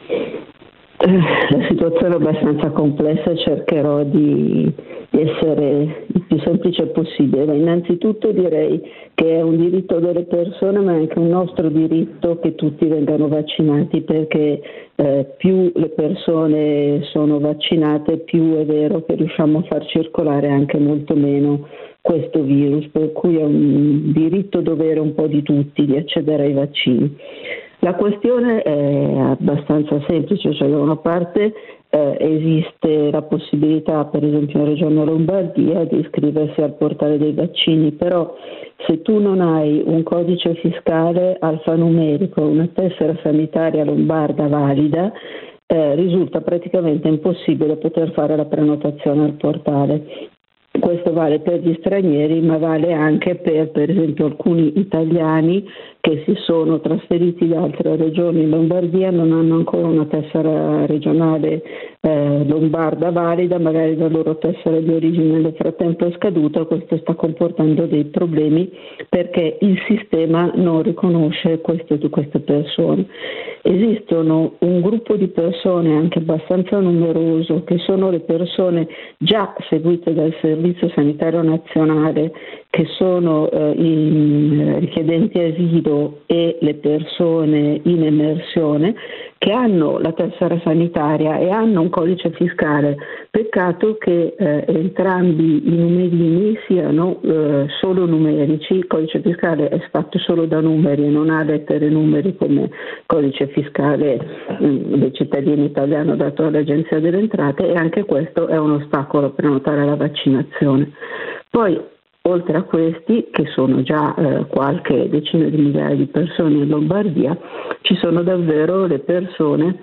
La situazione è abbastanza complessa, cercherò di, di essere il più semplice possibile. Ma innanzitutto direi che è un diritto delle persone, ma è anche un nostro diritto che tutti vengano vaccinati, perché eh, più le persone sono vaccinate, più è vero che riusciamo a far circolare anche molto meno questo virus, per cui è un diritto dovere un po' di tutti di accedere ai vaccini. La questione è abbastanza semplice, cioè da una parte eh, esiste la possibilità, per esempio in Regione Lombardia, di iscriversi al portale dei vaccini, però se tu non hai un codice fiscale alfanumerico, una tessera sanitaria lombarda valida, eh, risulta praticamente impossibile poter fare la prenotazione al portale. Questo vale per gli stranieri, ma vale anche per, per esempio, alcuni italiani che si sono trasferiti da altre regioni in Lombardia e non hanno ancora una tessera regionale eh, lombarda valida, magari la loro tessera di origine nel frattempo è scaduta. Questo sta comportando dei problemi perché il sistema non riconosce queste, queste persone. Esistono un gruppo di persone anche abbastanza numeroso che sono le persone già seguite dal Servizio Sanitario Nazionale, che sono eh, i richiedenti asilo e le persone in emersione, che hanno la tessera sanitaria e hanno un codice fiscale. Peccato che eh, entrambi i numerini siano eh, solo numerici. Il codice fiscale è fatto solo da numeri e non ha lettere e numeri come codice fiscale mh, dei cittadini italiani dato dall'Agenzia delle Entrate, e anche questo è un ostacolo a prenotare la vaccinazione. Poi, oltre a questi, che sono già eh, qualche decina di migliaia di persone in Lombardia, ci sono davvero le persone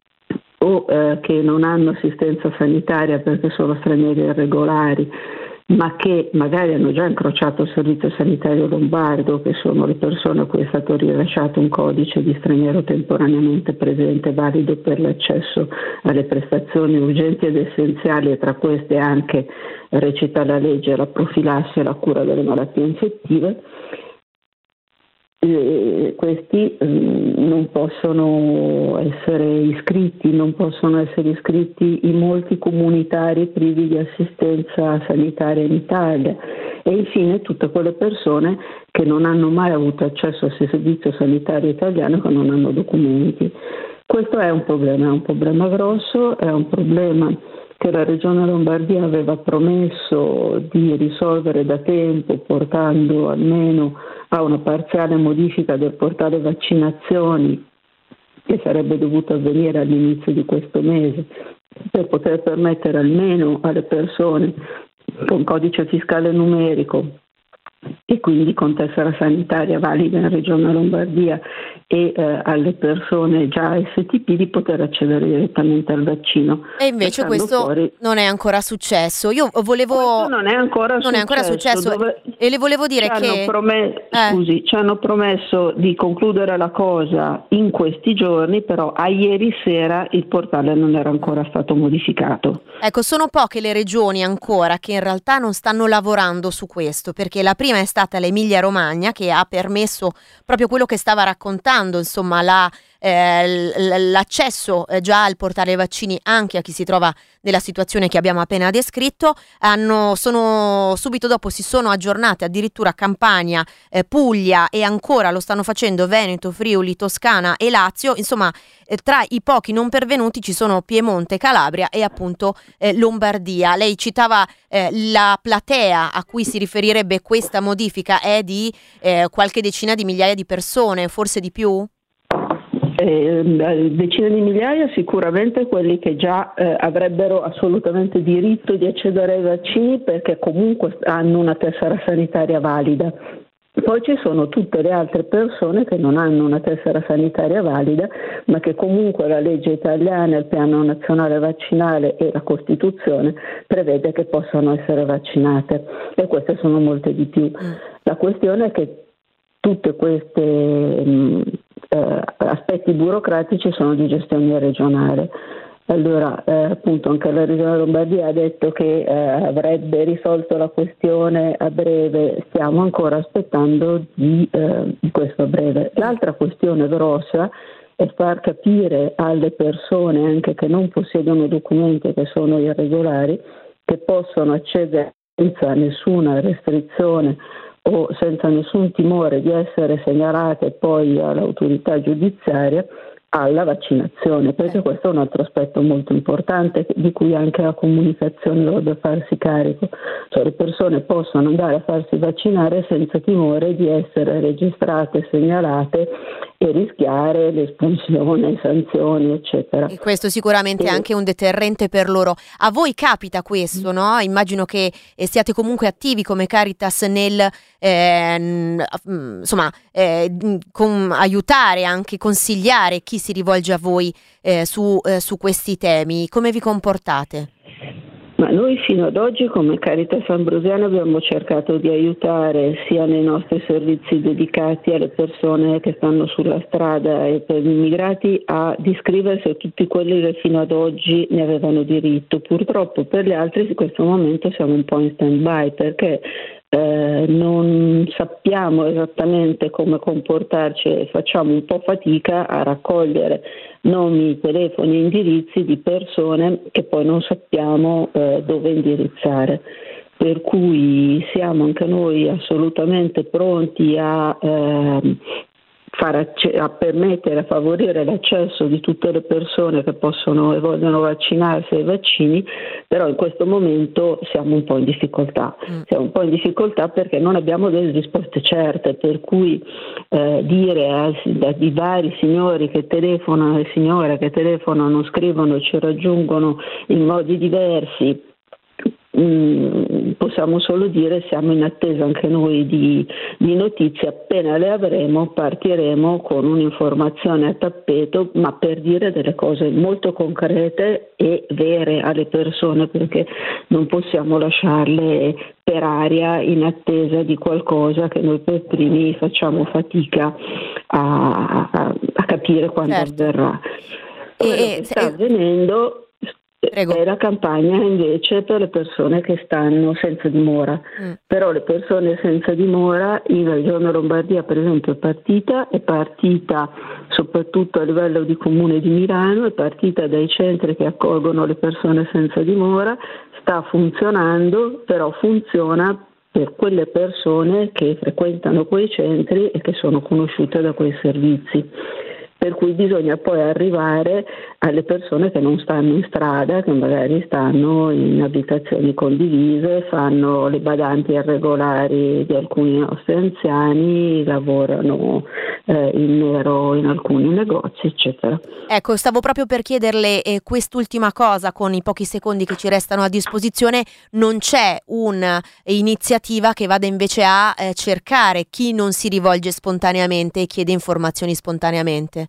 o eh, che non hanno assistenza sanitaria perché sono stranieri irregolari, ma che magari hanno già incrociato il servizio sanitario lombardo, che sono le persone a cui è stato rilasciato un codice di straniero temporaneamente presente valido per l'accesso alle prestazioni urgenti ed essenziali, e tra queste anche, recita la legge, la profilassi e la cura delle malattie infettive. E questi mh, non possono essere iscritti, non possono essere iscritti i molti comunitari privi di assistenza sanitaria in Italia, e infine tutte quelle persone che non hanno mai avuto accesso al servizio sanitario italiano, che non hanno documenti. Questo è un problema, è un problema grosso, è un problema che la Regione Lombardia aveva promesso di risolvere da tempo, portando almeno a una parziale modifica del portale vaccinazioni, che sarebbe dovuto avvenire all'inizio di questo mese, per poter permettere almeno alle persone con codice fiscale numerico e quindi con tessera sanitaria valida in Regione Lombardia e eh, alle persone già S T P di poter accedere direttamente al vaccino. E invece questo fuori... non è ancora successo. Io volevo questo non è ancora non successo, è ancora successo dove... e le volevo dire ci che hanno promesso, eh. scusi, ci hanno promesso di concludere la cosa in questi giorni, però a ieri sera il portale non era ancora stato modificato. Ecco, sono poche le regioni ancora che in realtà non stanno lavorando su questo, perché la prima è stata l'Emilia Romagna, che ha permesso proprio quello che stava raccontando, insomma, la, eh, l'accesso eh, già al portale vaccini anche a chi si trova nella situazione che abbiamo appena descritto. Hanno, sono subito dopo si sono aggiornate addirittura Campania, eh, Puglia, e ancora lo stanno facendo Veneto, Friuli, Toscana e Lazio. Insomma, eh, tra i pochi non pervenuti ci sono Piemonte, Calabria e appunto eh, Lombardia. Lei citava eh, la platea a cui si riferirebbe questa modifica è di eh, qualche decina di migliaia di persone, forse di più? Eh, decine di migliaia sicuramente quelli che già eh, avrebbero assolutamente diritto di accedere ai vaccini, perché comunque hanno una tessera sanitaria valida. Poi ci sono tutte le altre persone che non hanno una tessera sanitaria valida, ma che comunque la legge italiana, il piano nazionale vaccinale e la Costituzione prevede che possano essere vaccinate, e queste sono molte di più. La questione è che tutte queste mh, eh, aspetti burocratici sono di gestione regionale. Allora, eh, appunto, anche la Regione Lombardia ha detto che eh, avrebbe risolto la questione a breve. Stiamo ancora aspettando di eh, questo a breve. L'altra questione grossa è far capire alle persone, anche che non possiedono documenti e che sono irregolari, che possono accedere senza nessuna restrizione o senza nessun timore di essere segnalate poi all'autorità giudiziaria alla vaccinazione, perché questo è un altro aspetto molto importante di cui anche la comunicazione dovrebbe farsi carico, cioè le persone possono andare a farsi vaccinare senza timore di essere registrate, segnalate e rischiare l'espulsione, sanzioni, eccetera. E questo sicuramente è E- anche un deterrente per loro. A voi capita questo, no? Immagino che eh, siate comunque attivi come Caritas nel eh, n- mm, insomma eh, n- con- aiutare, anche consigliare chi si rivolge a voi eh, su, eh, su questi temi. Come vi comportate? Ma noi fino ad oggi come Caritas Ambrosiana abbiamo cercato di aiutare sia nei nostri servizi dedicati alle persone che stanno sulla strada e per gli immigrati a iscriversi a tutti quelli che fino ad oggi ne avevano diritto. Purtroppo per gli altri in questo momento siamo un po' in stand-by perché eh, non sappiamo esattamente come comportarci e facciamo un po' fatica a raccogliere nomi, telefoni e indirizzi di persone che poi non sappiamo eh, dove indirizzare. Per cui siamo anche noi assolutamente pronti a, eh, far acce- a permettere, a favorire l'accesso di tutte le persone che possono e vogliono vaccinarsi ai vaccini, però in questo momento siamo un po' in difficoltà. Mm. Siamo un po' in difficoltà perché non abbiamo delle risposte certe, per cui eh, dire ai di vari signori che telefonano e signore che telefonano, scrivono, ci raggiungono in modi diversi, Mm, possiamo solo dire siamo in attesa anche noi di, di notizie. Appena le avremo partiremo con un'informazione a tappeto, ma per dire delle cose molto concrete e vere alle persone, perché non possiamo lasciarle per aria in attesa di qualcosa che noi per primi facciamo fatica a, a, a capire quando certo. avverrà. Quello e, che sta e... avvenendo Prego. È la campagna invece per le persone che stanno senza dimora, mm. però le persone senza dimora in Regione Lombardia per esempio è partita, è partita soprattutto a livello di Comune di Milano, è partita dai centri che accolgono le persone senza dimora, sta funzionando, però funziona per quelle persone che frequentano quei centri e che sono conosciute da quei servizi. Per cui bisogna poi arrivare alle persone che non stanno in strada, che magari stanno in abitazioni condivise, fanno le badanti irregolari di alcuni nostri anziani, lavorano eh, in nero in alcuni negozi, eccetera. Ecco, stavo proprio per chiederle eh, quest'ultima cosa, con i pochi secondi che ci restano a disposizione. Non c'è un'iniziativa che vada invece a eh, cercare chi non si rivolge spontaneamente e chiede informazioni spontaneamente?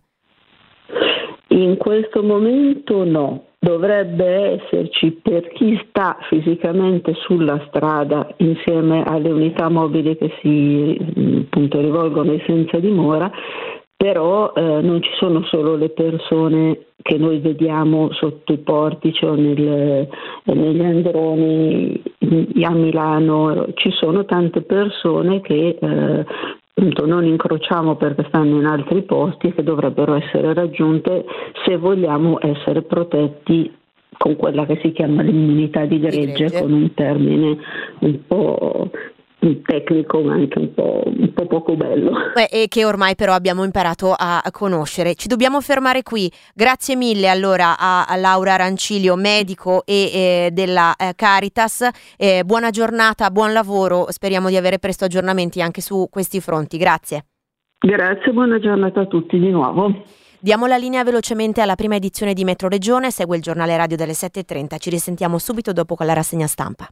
In questo momento no, dovrebbe esserci per chi sta fisicamente sulla strada insieme alle unità mobili che si appunto rivolgono ai senza dimora, però eh, non ci sono solo le persone che noi vediamo sotto i portici o nel, negli androni a Milano, ci sono tante persone che eh, non incrociamo perché stanno in altri posti e che dovrebbero essere raggiunte se vogliamo essere protetti con quella che si chiama l'immunità di gregge, di con un termine un po' tecnico ma anche un po', un po' poco bello. Beh, e che ormai però abbiamo imparato a conoscere. Ci dobbiamo fermare qui. Grazie mille allora a, a Laura Rancilio, medico e eh, della eh, Caritas. Eh, buona giornata, buon lavoro. Speriamo di avere presto aggiornamenti anche su questi fronti. Grazie. Grazie, buona giornata a tutti di nuovo. Diamo la linea velocemente alla prima edizione di Metro Regione. Segue il giornale radio delle sette e trenta. Ci risentiamo subito dopo con la rassegna stampa.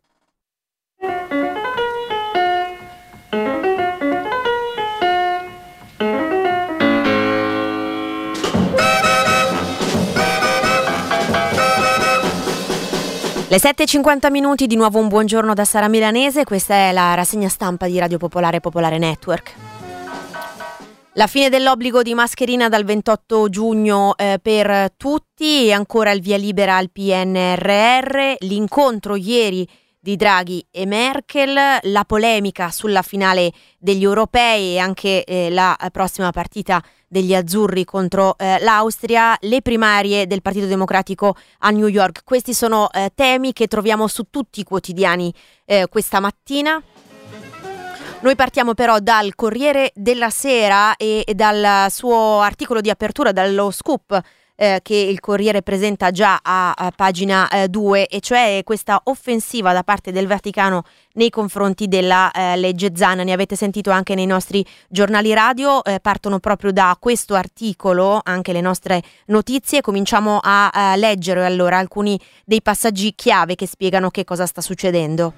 Le sette e cinquanta minuti, di nuovo un buongiorno da Sara Milanese, questa è la rassegna stampa di Radio Popolare Popolare Network. La fine dell'obbligo di mascherina dal ventotto giugno eh, per tutti e ancora il via libera al P N R R, l'incontro ieri di Draghi e Merkel, la polemica sulla finale degli europei e anche eh, la prossima partita degli azzurri contro eh, l'Austria, le primarie del Partito Democratico a New York. Questi sono eh, temi che troviamo su tutti i quotidiani eh, questa mattina. Noi partiamo però dal Corriere della Sera e, e dal suo articolo di apertura, dallo scoop eh, che il Corriere presenta già a, a pagina due, e cioè questa offensiva da parte del Vaticano nei confronti della eh, legge Zan. Ne avete sentito anche nei nostri giornali radio, eh, partono proprio da questo articolo anche le nostre notizie. Cominciamo a, a leggere allora alcuni dei passaggi chiave che spiegano che cosa sta succedendo.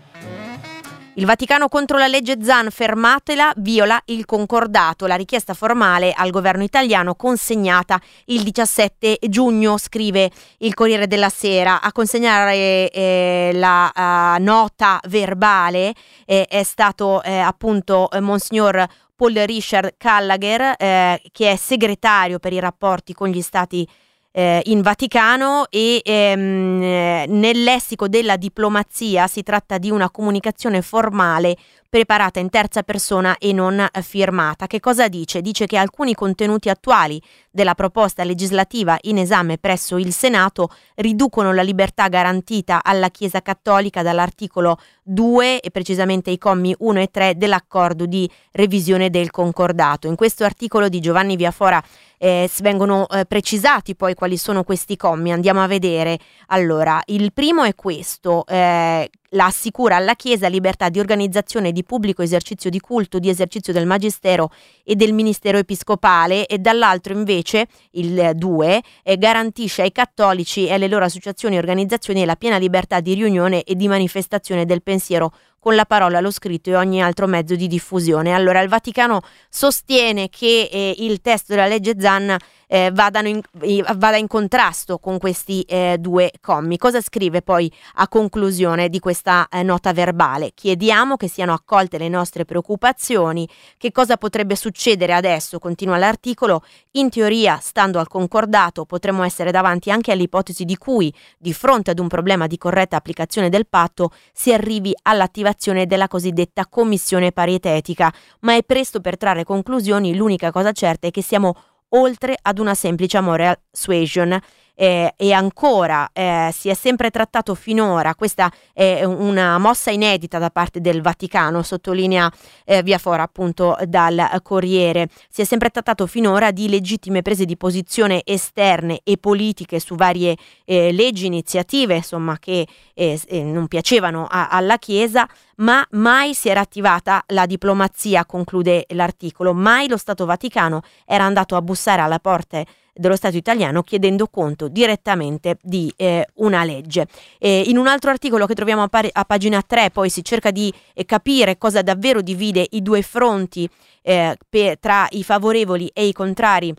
Il Vaticano contro la legge Zan, fermatela, viola il concordato. La richiesta formale al governo italiano consegnata il diciassette giugno, scrive il Corriere della Sera. A consegnare eh, la uh, nota verbale eh, è stato eh, appunto eh, Monsignor Paul Richard Gallagher, eh, che è segretario per i rapporti con gli Stati Eh, in Vaticano, e ehm, nel lessico della diplomazia si tratta di una comunicazione formale preparata in terza persona e non firmata. Che cosa dice? Dice che alcuni contenuti attuali della proposta legislativa in esame presso il Senato riducono la libertà garantita alla Chiesa Cattolica dall'articolo due e precisamente i commi uno e tre dell'accordo di revisione del concordato. In questo articolo di Giovanni Viafora eh, vengono eh, precisati poi quali sono questi commi. Andiamo a vedere. Allora, il primo è questo: eh, la assicura alla Chiesa libertà di organizzazione, di pubblico esercizio di culto, di esercizio del magistero e del ministero episcopale, e dall'altro invece il due eh, garantisce ai cattolici e alle loro associazioni e organizzazioni la piena libertà di riunione e di manifestazione del pensiero con la parola, lo scritto e ogni altro mezzo di diffusione. Allora, il Vaticano sostiene che eh, il testo della legge Zan eh, vadano in, eh, vada in contrasto con questi eh, due commi. Cosa scrive poi a conclusione di questa eh, nota verbale? Chiediamo che siano accolte le nostre preoccupazioni. Che cosa potrebbe succedere adesso? Continua l'articolo. In teoria, stando al concordato, potremmo essere davanti anche all'ipotesi di cui, di fronte ad un problema di corretta applicazione del patto, si arrivi all'attivazione della cosiddetta commissione paritetica, ma è presto per trarre conclusioni. L'unica cosa certa è che siamo oltre ad una semplice moral suasion. Eh, e ancora eh, si è sempre trattato finora, questa è una mossa inedita da parte del Vaticano, sottolinea eh, Viafora appunto dal Corriere, si è sempre trattato finora di legittime prese di posizione esterne e politiche su varie eh, leggi, iniziative insomma che eh, eh, non piacevano a, alla Chiesa, ma mai si era attivata la diplomazia, conclude l'articolo, mai lo Stato Vaticano era andato a bussare alla porta dello Stato italiano chiedendo conto direttamente di eh, una legge. Eh, in un altro articolo che troviamo a, pari, a pagina tre poi si cerca di eh, capire cosa davvero divide i due fronti eh, per, tra i favorevoli e i contrari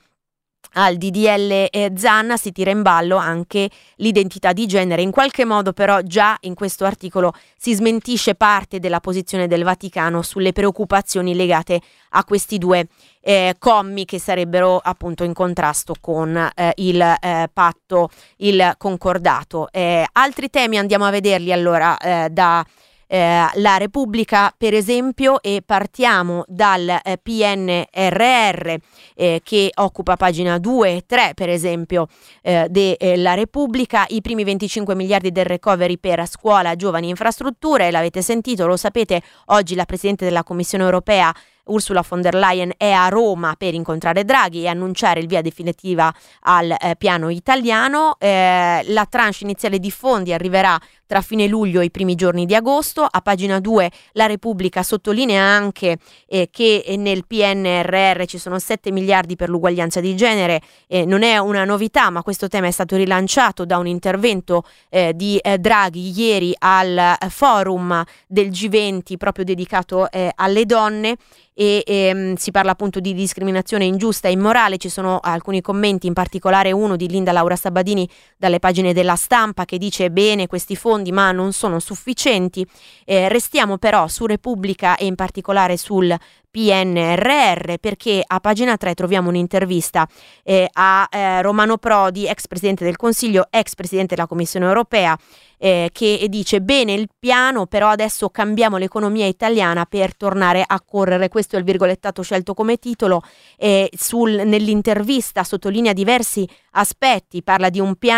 al D D L eh, Zan. Si tira in ballo anche l'identità di genere. In qualche modo però già in questo articolo si smentisce parte della posizione del Vaticano sulle preoccupazioni legate a questi due eh, commi che sarebbero appunto in contrasto con eh, il eh, patto, il concordato. Eh, altri temi andiamo a vederli allora eh, da Eh, la Repubblica per esempio, e partiamo dal eh, P N R R eh, che occupa pagina due e tre per esempio eh, della Repubblica. I primi venticinque miliardi del recovery per scuola, giovani e infrastrutture, l'avete sentito, lo sapete, oggi la Presidente della Commissione Europea Ursula von der Leyen è a Roma per incontrare Draghi e annunciare il via definitiva al eh, piano italiano. Eh, la tranche iniziale di fondi arriverà tra fine luglio e i primi giorni di agosto. A pagina due la Repubblica sottolinea anche eh, che nel P N R R ci sono sette miliardi per l'uguaglianza di genere. Eh, non è una novità, ma questo tema è stato rilanciato da un intervento eh, di eh, Draghi ieri al eh, forum del G venti proprio dedicato eh, alle donne. E ehm, si parla appunto di discriminazione ingiusta e immorale. Ci sono alcuni commenti, in particolare uno di Linda Laura Sabadini dalle pagine della Stampa, che dice: bene questi fondi ma non sono sufficienti. Eh, restiamo però su Repubblica e in particolare sul P N R R, perché a pagina tre troviamo un'intervista eh, a eh, Romano Prodi, ex presidente del Consiglio, ex presidente della Commissione Europea, eh, che dice: bene il piano, però adesso cambiamo l'economia italiana per tornare a correre. Questo è il virgolettato scelto come titolo. Eh, sul, nell'intervista sottolinea diversi aspetti, parla di un piano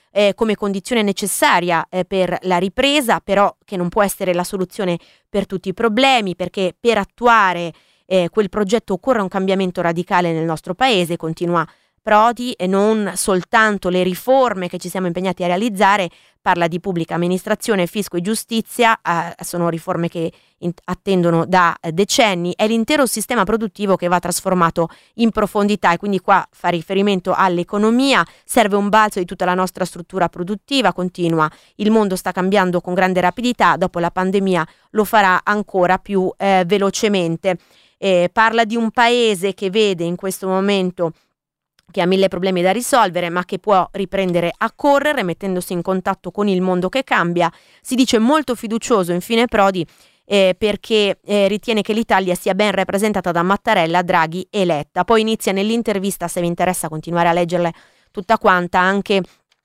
eh, come condizione necessaria eh, per la ripresa, però che non può essere la soluzione per tutti i problemi, perché per attuare eh, quel progetto occorre un cambiamento radicale nel nostro paese, continua Prodi, e non soltanto le riforme che ci siamo impegnati a realizzare. Parla di pubblica amministrazione, fisco e giustizia, eh, sono riforme che in- attendono da eh, decenni. È l'intero sistema produttivo che va trasformato in profondità, e quindi qua fa riferimento all'economia. Serve un balzo di tutta la nostra struttura produttiva, continua. Il mondo sta cambiando con grande rapidità, dopo la pandemia lo farà ancora più eh, velocemente. Eh, parla di un paese che vede in questo momento che ha mille problemi da risolvere, ma che può riprendere a correre mettendosi in contatto con il mondo che cambia. Si dice molto fiducioso, infine, Prodi, eh, perché eh, ritiene che l'Italia sia ben rappresentata da Mattarella, Draghi e Letta. Poi inizia nell'intervista, se vi interessa continuare a leggerle tutta quanta, anche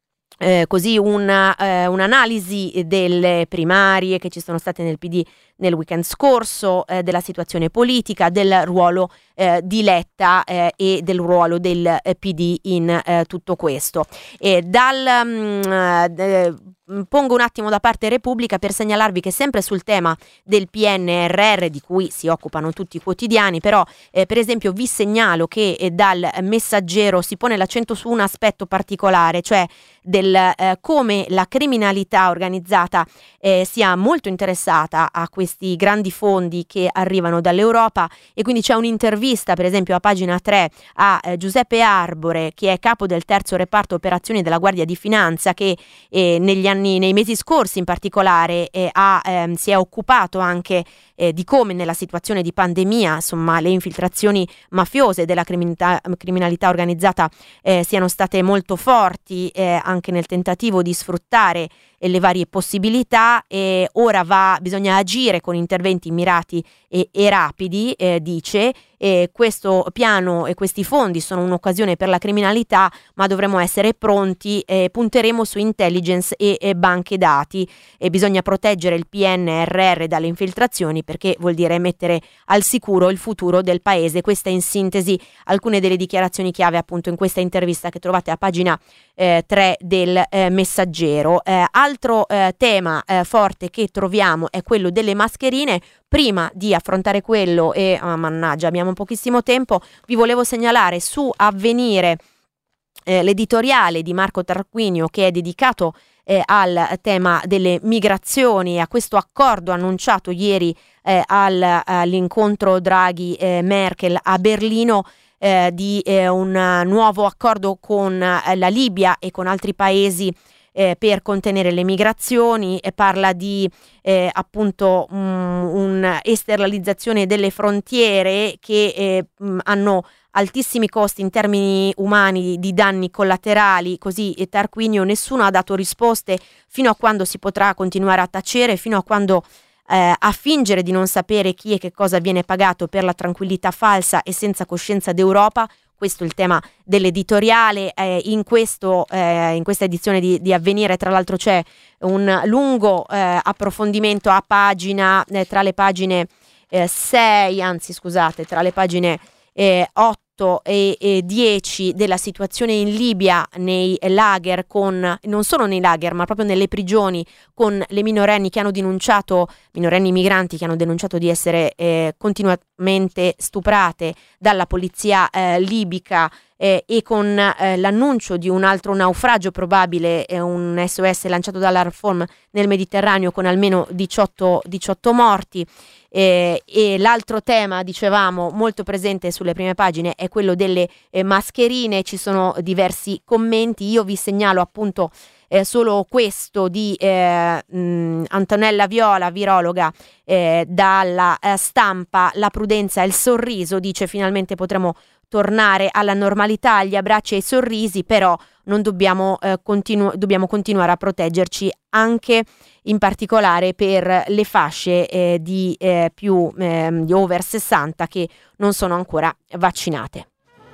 Eh, così una, eh, un'analisi delle primarie che ci sono state nel P D nel weekend scorso, eh, della situazione politica, del ruolo eh, di Letta eh, e del ruolo del eh, P D in eh, tutto questo. E dal mh, eh, pongo un attimo da parte Repubblica per segnalarvi che sempre sul tema del P N R R, di cui si occupano tutti i quotidiani, però eh, per esempio vi segnalo che eh, dal Messaggero si pone l'accento su un aspetto particolare, cioè del eh, come la criminalità organizzata eh, sia molto interessata a questi grandi fondi che arrivano dall'Europa, e quindi c'è un'intervista per esempio a pagina tre a eh, Giuseppe Arbore, che è capo del terzo reparto operazioni della Guardia di Finanza, che eh, negli anni, nei mesi scorsi in particolare eh, ha, ehm, si è occupato anche eh, di come nella situazione di pandemia, insomma, le infiltrazioni mafiose della criminalità, criminalità organizzata eh, siano state molto forti eh, anche nel tentativo di sfruttare eh, le varie possibilità, e ora va, bisogna agire con interventi mirati e, e rapidi, eh, dice. E questo piano e questi fondi sono un'occasione per la criminalità, ma dovremo essere pronti, eh, punteremo su intelligence e, e banche dati, e bisogna proteggere il P N R R dalle infiltrazioni, perché vuol dire mettere al sicuro il futuro del paese. Queste in sintesi alcune delle dichiarazioni chiave appunto in questa intervista che trovate a pagina eh, tre del eh, Messaggero. Eh, altro eh, tema eh, forte che troviamo è quello delle mascherine. Prima di affrontare quello, e oh, mannaggia abbiamo pochissimo tempo, vi volevo segnalare su Avvenire eh, l'editoriale di Marco Tarquinio, che è dedicato eh, al tema delle migrazioni e a questo accordo annunciato ieri eh, al, all'incontro Draghi-Merkel a Berlino, eh, di eh, un nuovo accordo con eh, la Libia e con altri paesi Eh, per contenere le migrazioni, e parla di eh, appunto um, un'esternalizzazione delle frontiere che eh, um, hanno altissimi costi in termini umani, di danni collaterali. Così e Tarquinio: nessuno ha dato risposte fino a quando si potrà continuare a tacere, fino a quando eh, a fingere di non sapere chi e che cosa viene pagato per la tranquillità falsa e senza coscienza d'Europa. Questo è il tema dell'editoriale. Eh, in, questo, eh, in questa edizione di, di Avvenire, tra l'altro, c'è un lungo eh, approfondimento a pagina, eh, tra le pagine eh, sei, anzi scusate, tra le pagine eh, otto e, e dieci della situazione in Libia, nei lager, con non solo nei lager ma proprio nelle prigioni, con le minorenni che hanno denunciato, minorenni migranti che hanno denunciato di essere eh, continuamente stuprate dalla polizia eh, libica, eh, e con eh, l'annuncio di un altro naufragio probabile, eh, un S O S lanciato dall'Arform nel Mediterraneo con almeno diciotto, diciotto morti. Eh, e l'altro tema, dicevamo, molto presente sulle prime pagine è quello delle eh, mascherine. Ci sono diversi commenti, io vi segnalo appunto eh, solo questo di eh, mh, Antonella Viola, virologa, eh, dalla eh, Stampa. La prudenza e il sorriso, dice: finalmente potremo tornare alla normalità, agli abbracci e ai sorrisi, però non dobbiamo, eh, continu- dobbiamo continuare a proteggerci, anche in particolare per le fasce eh, di eh, più eh, di over sessanta che non sono ancora vaccinate.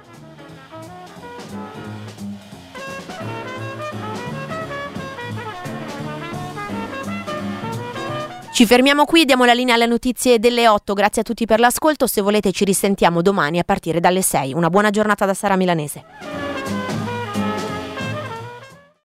Ci fermiamo qui, diamo la linea alle notizie delle otto. Grazie a tutti per l'ascolto. Se volete ci risentiamo domani a partire dalle sei. Una buona giornata da Sara Milanese.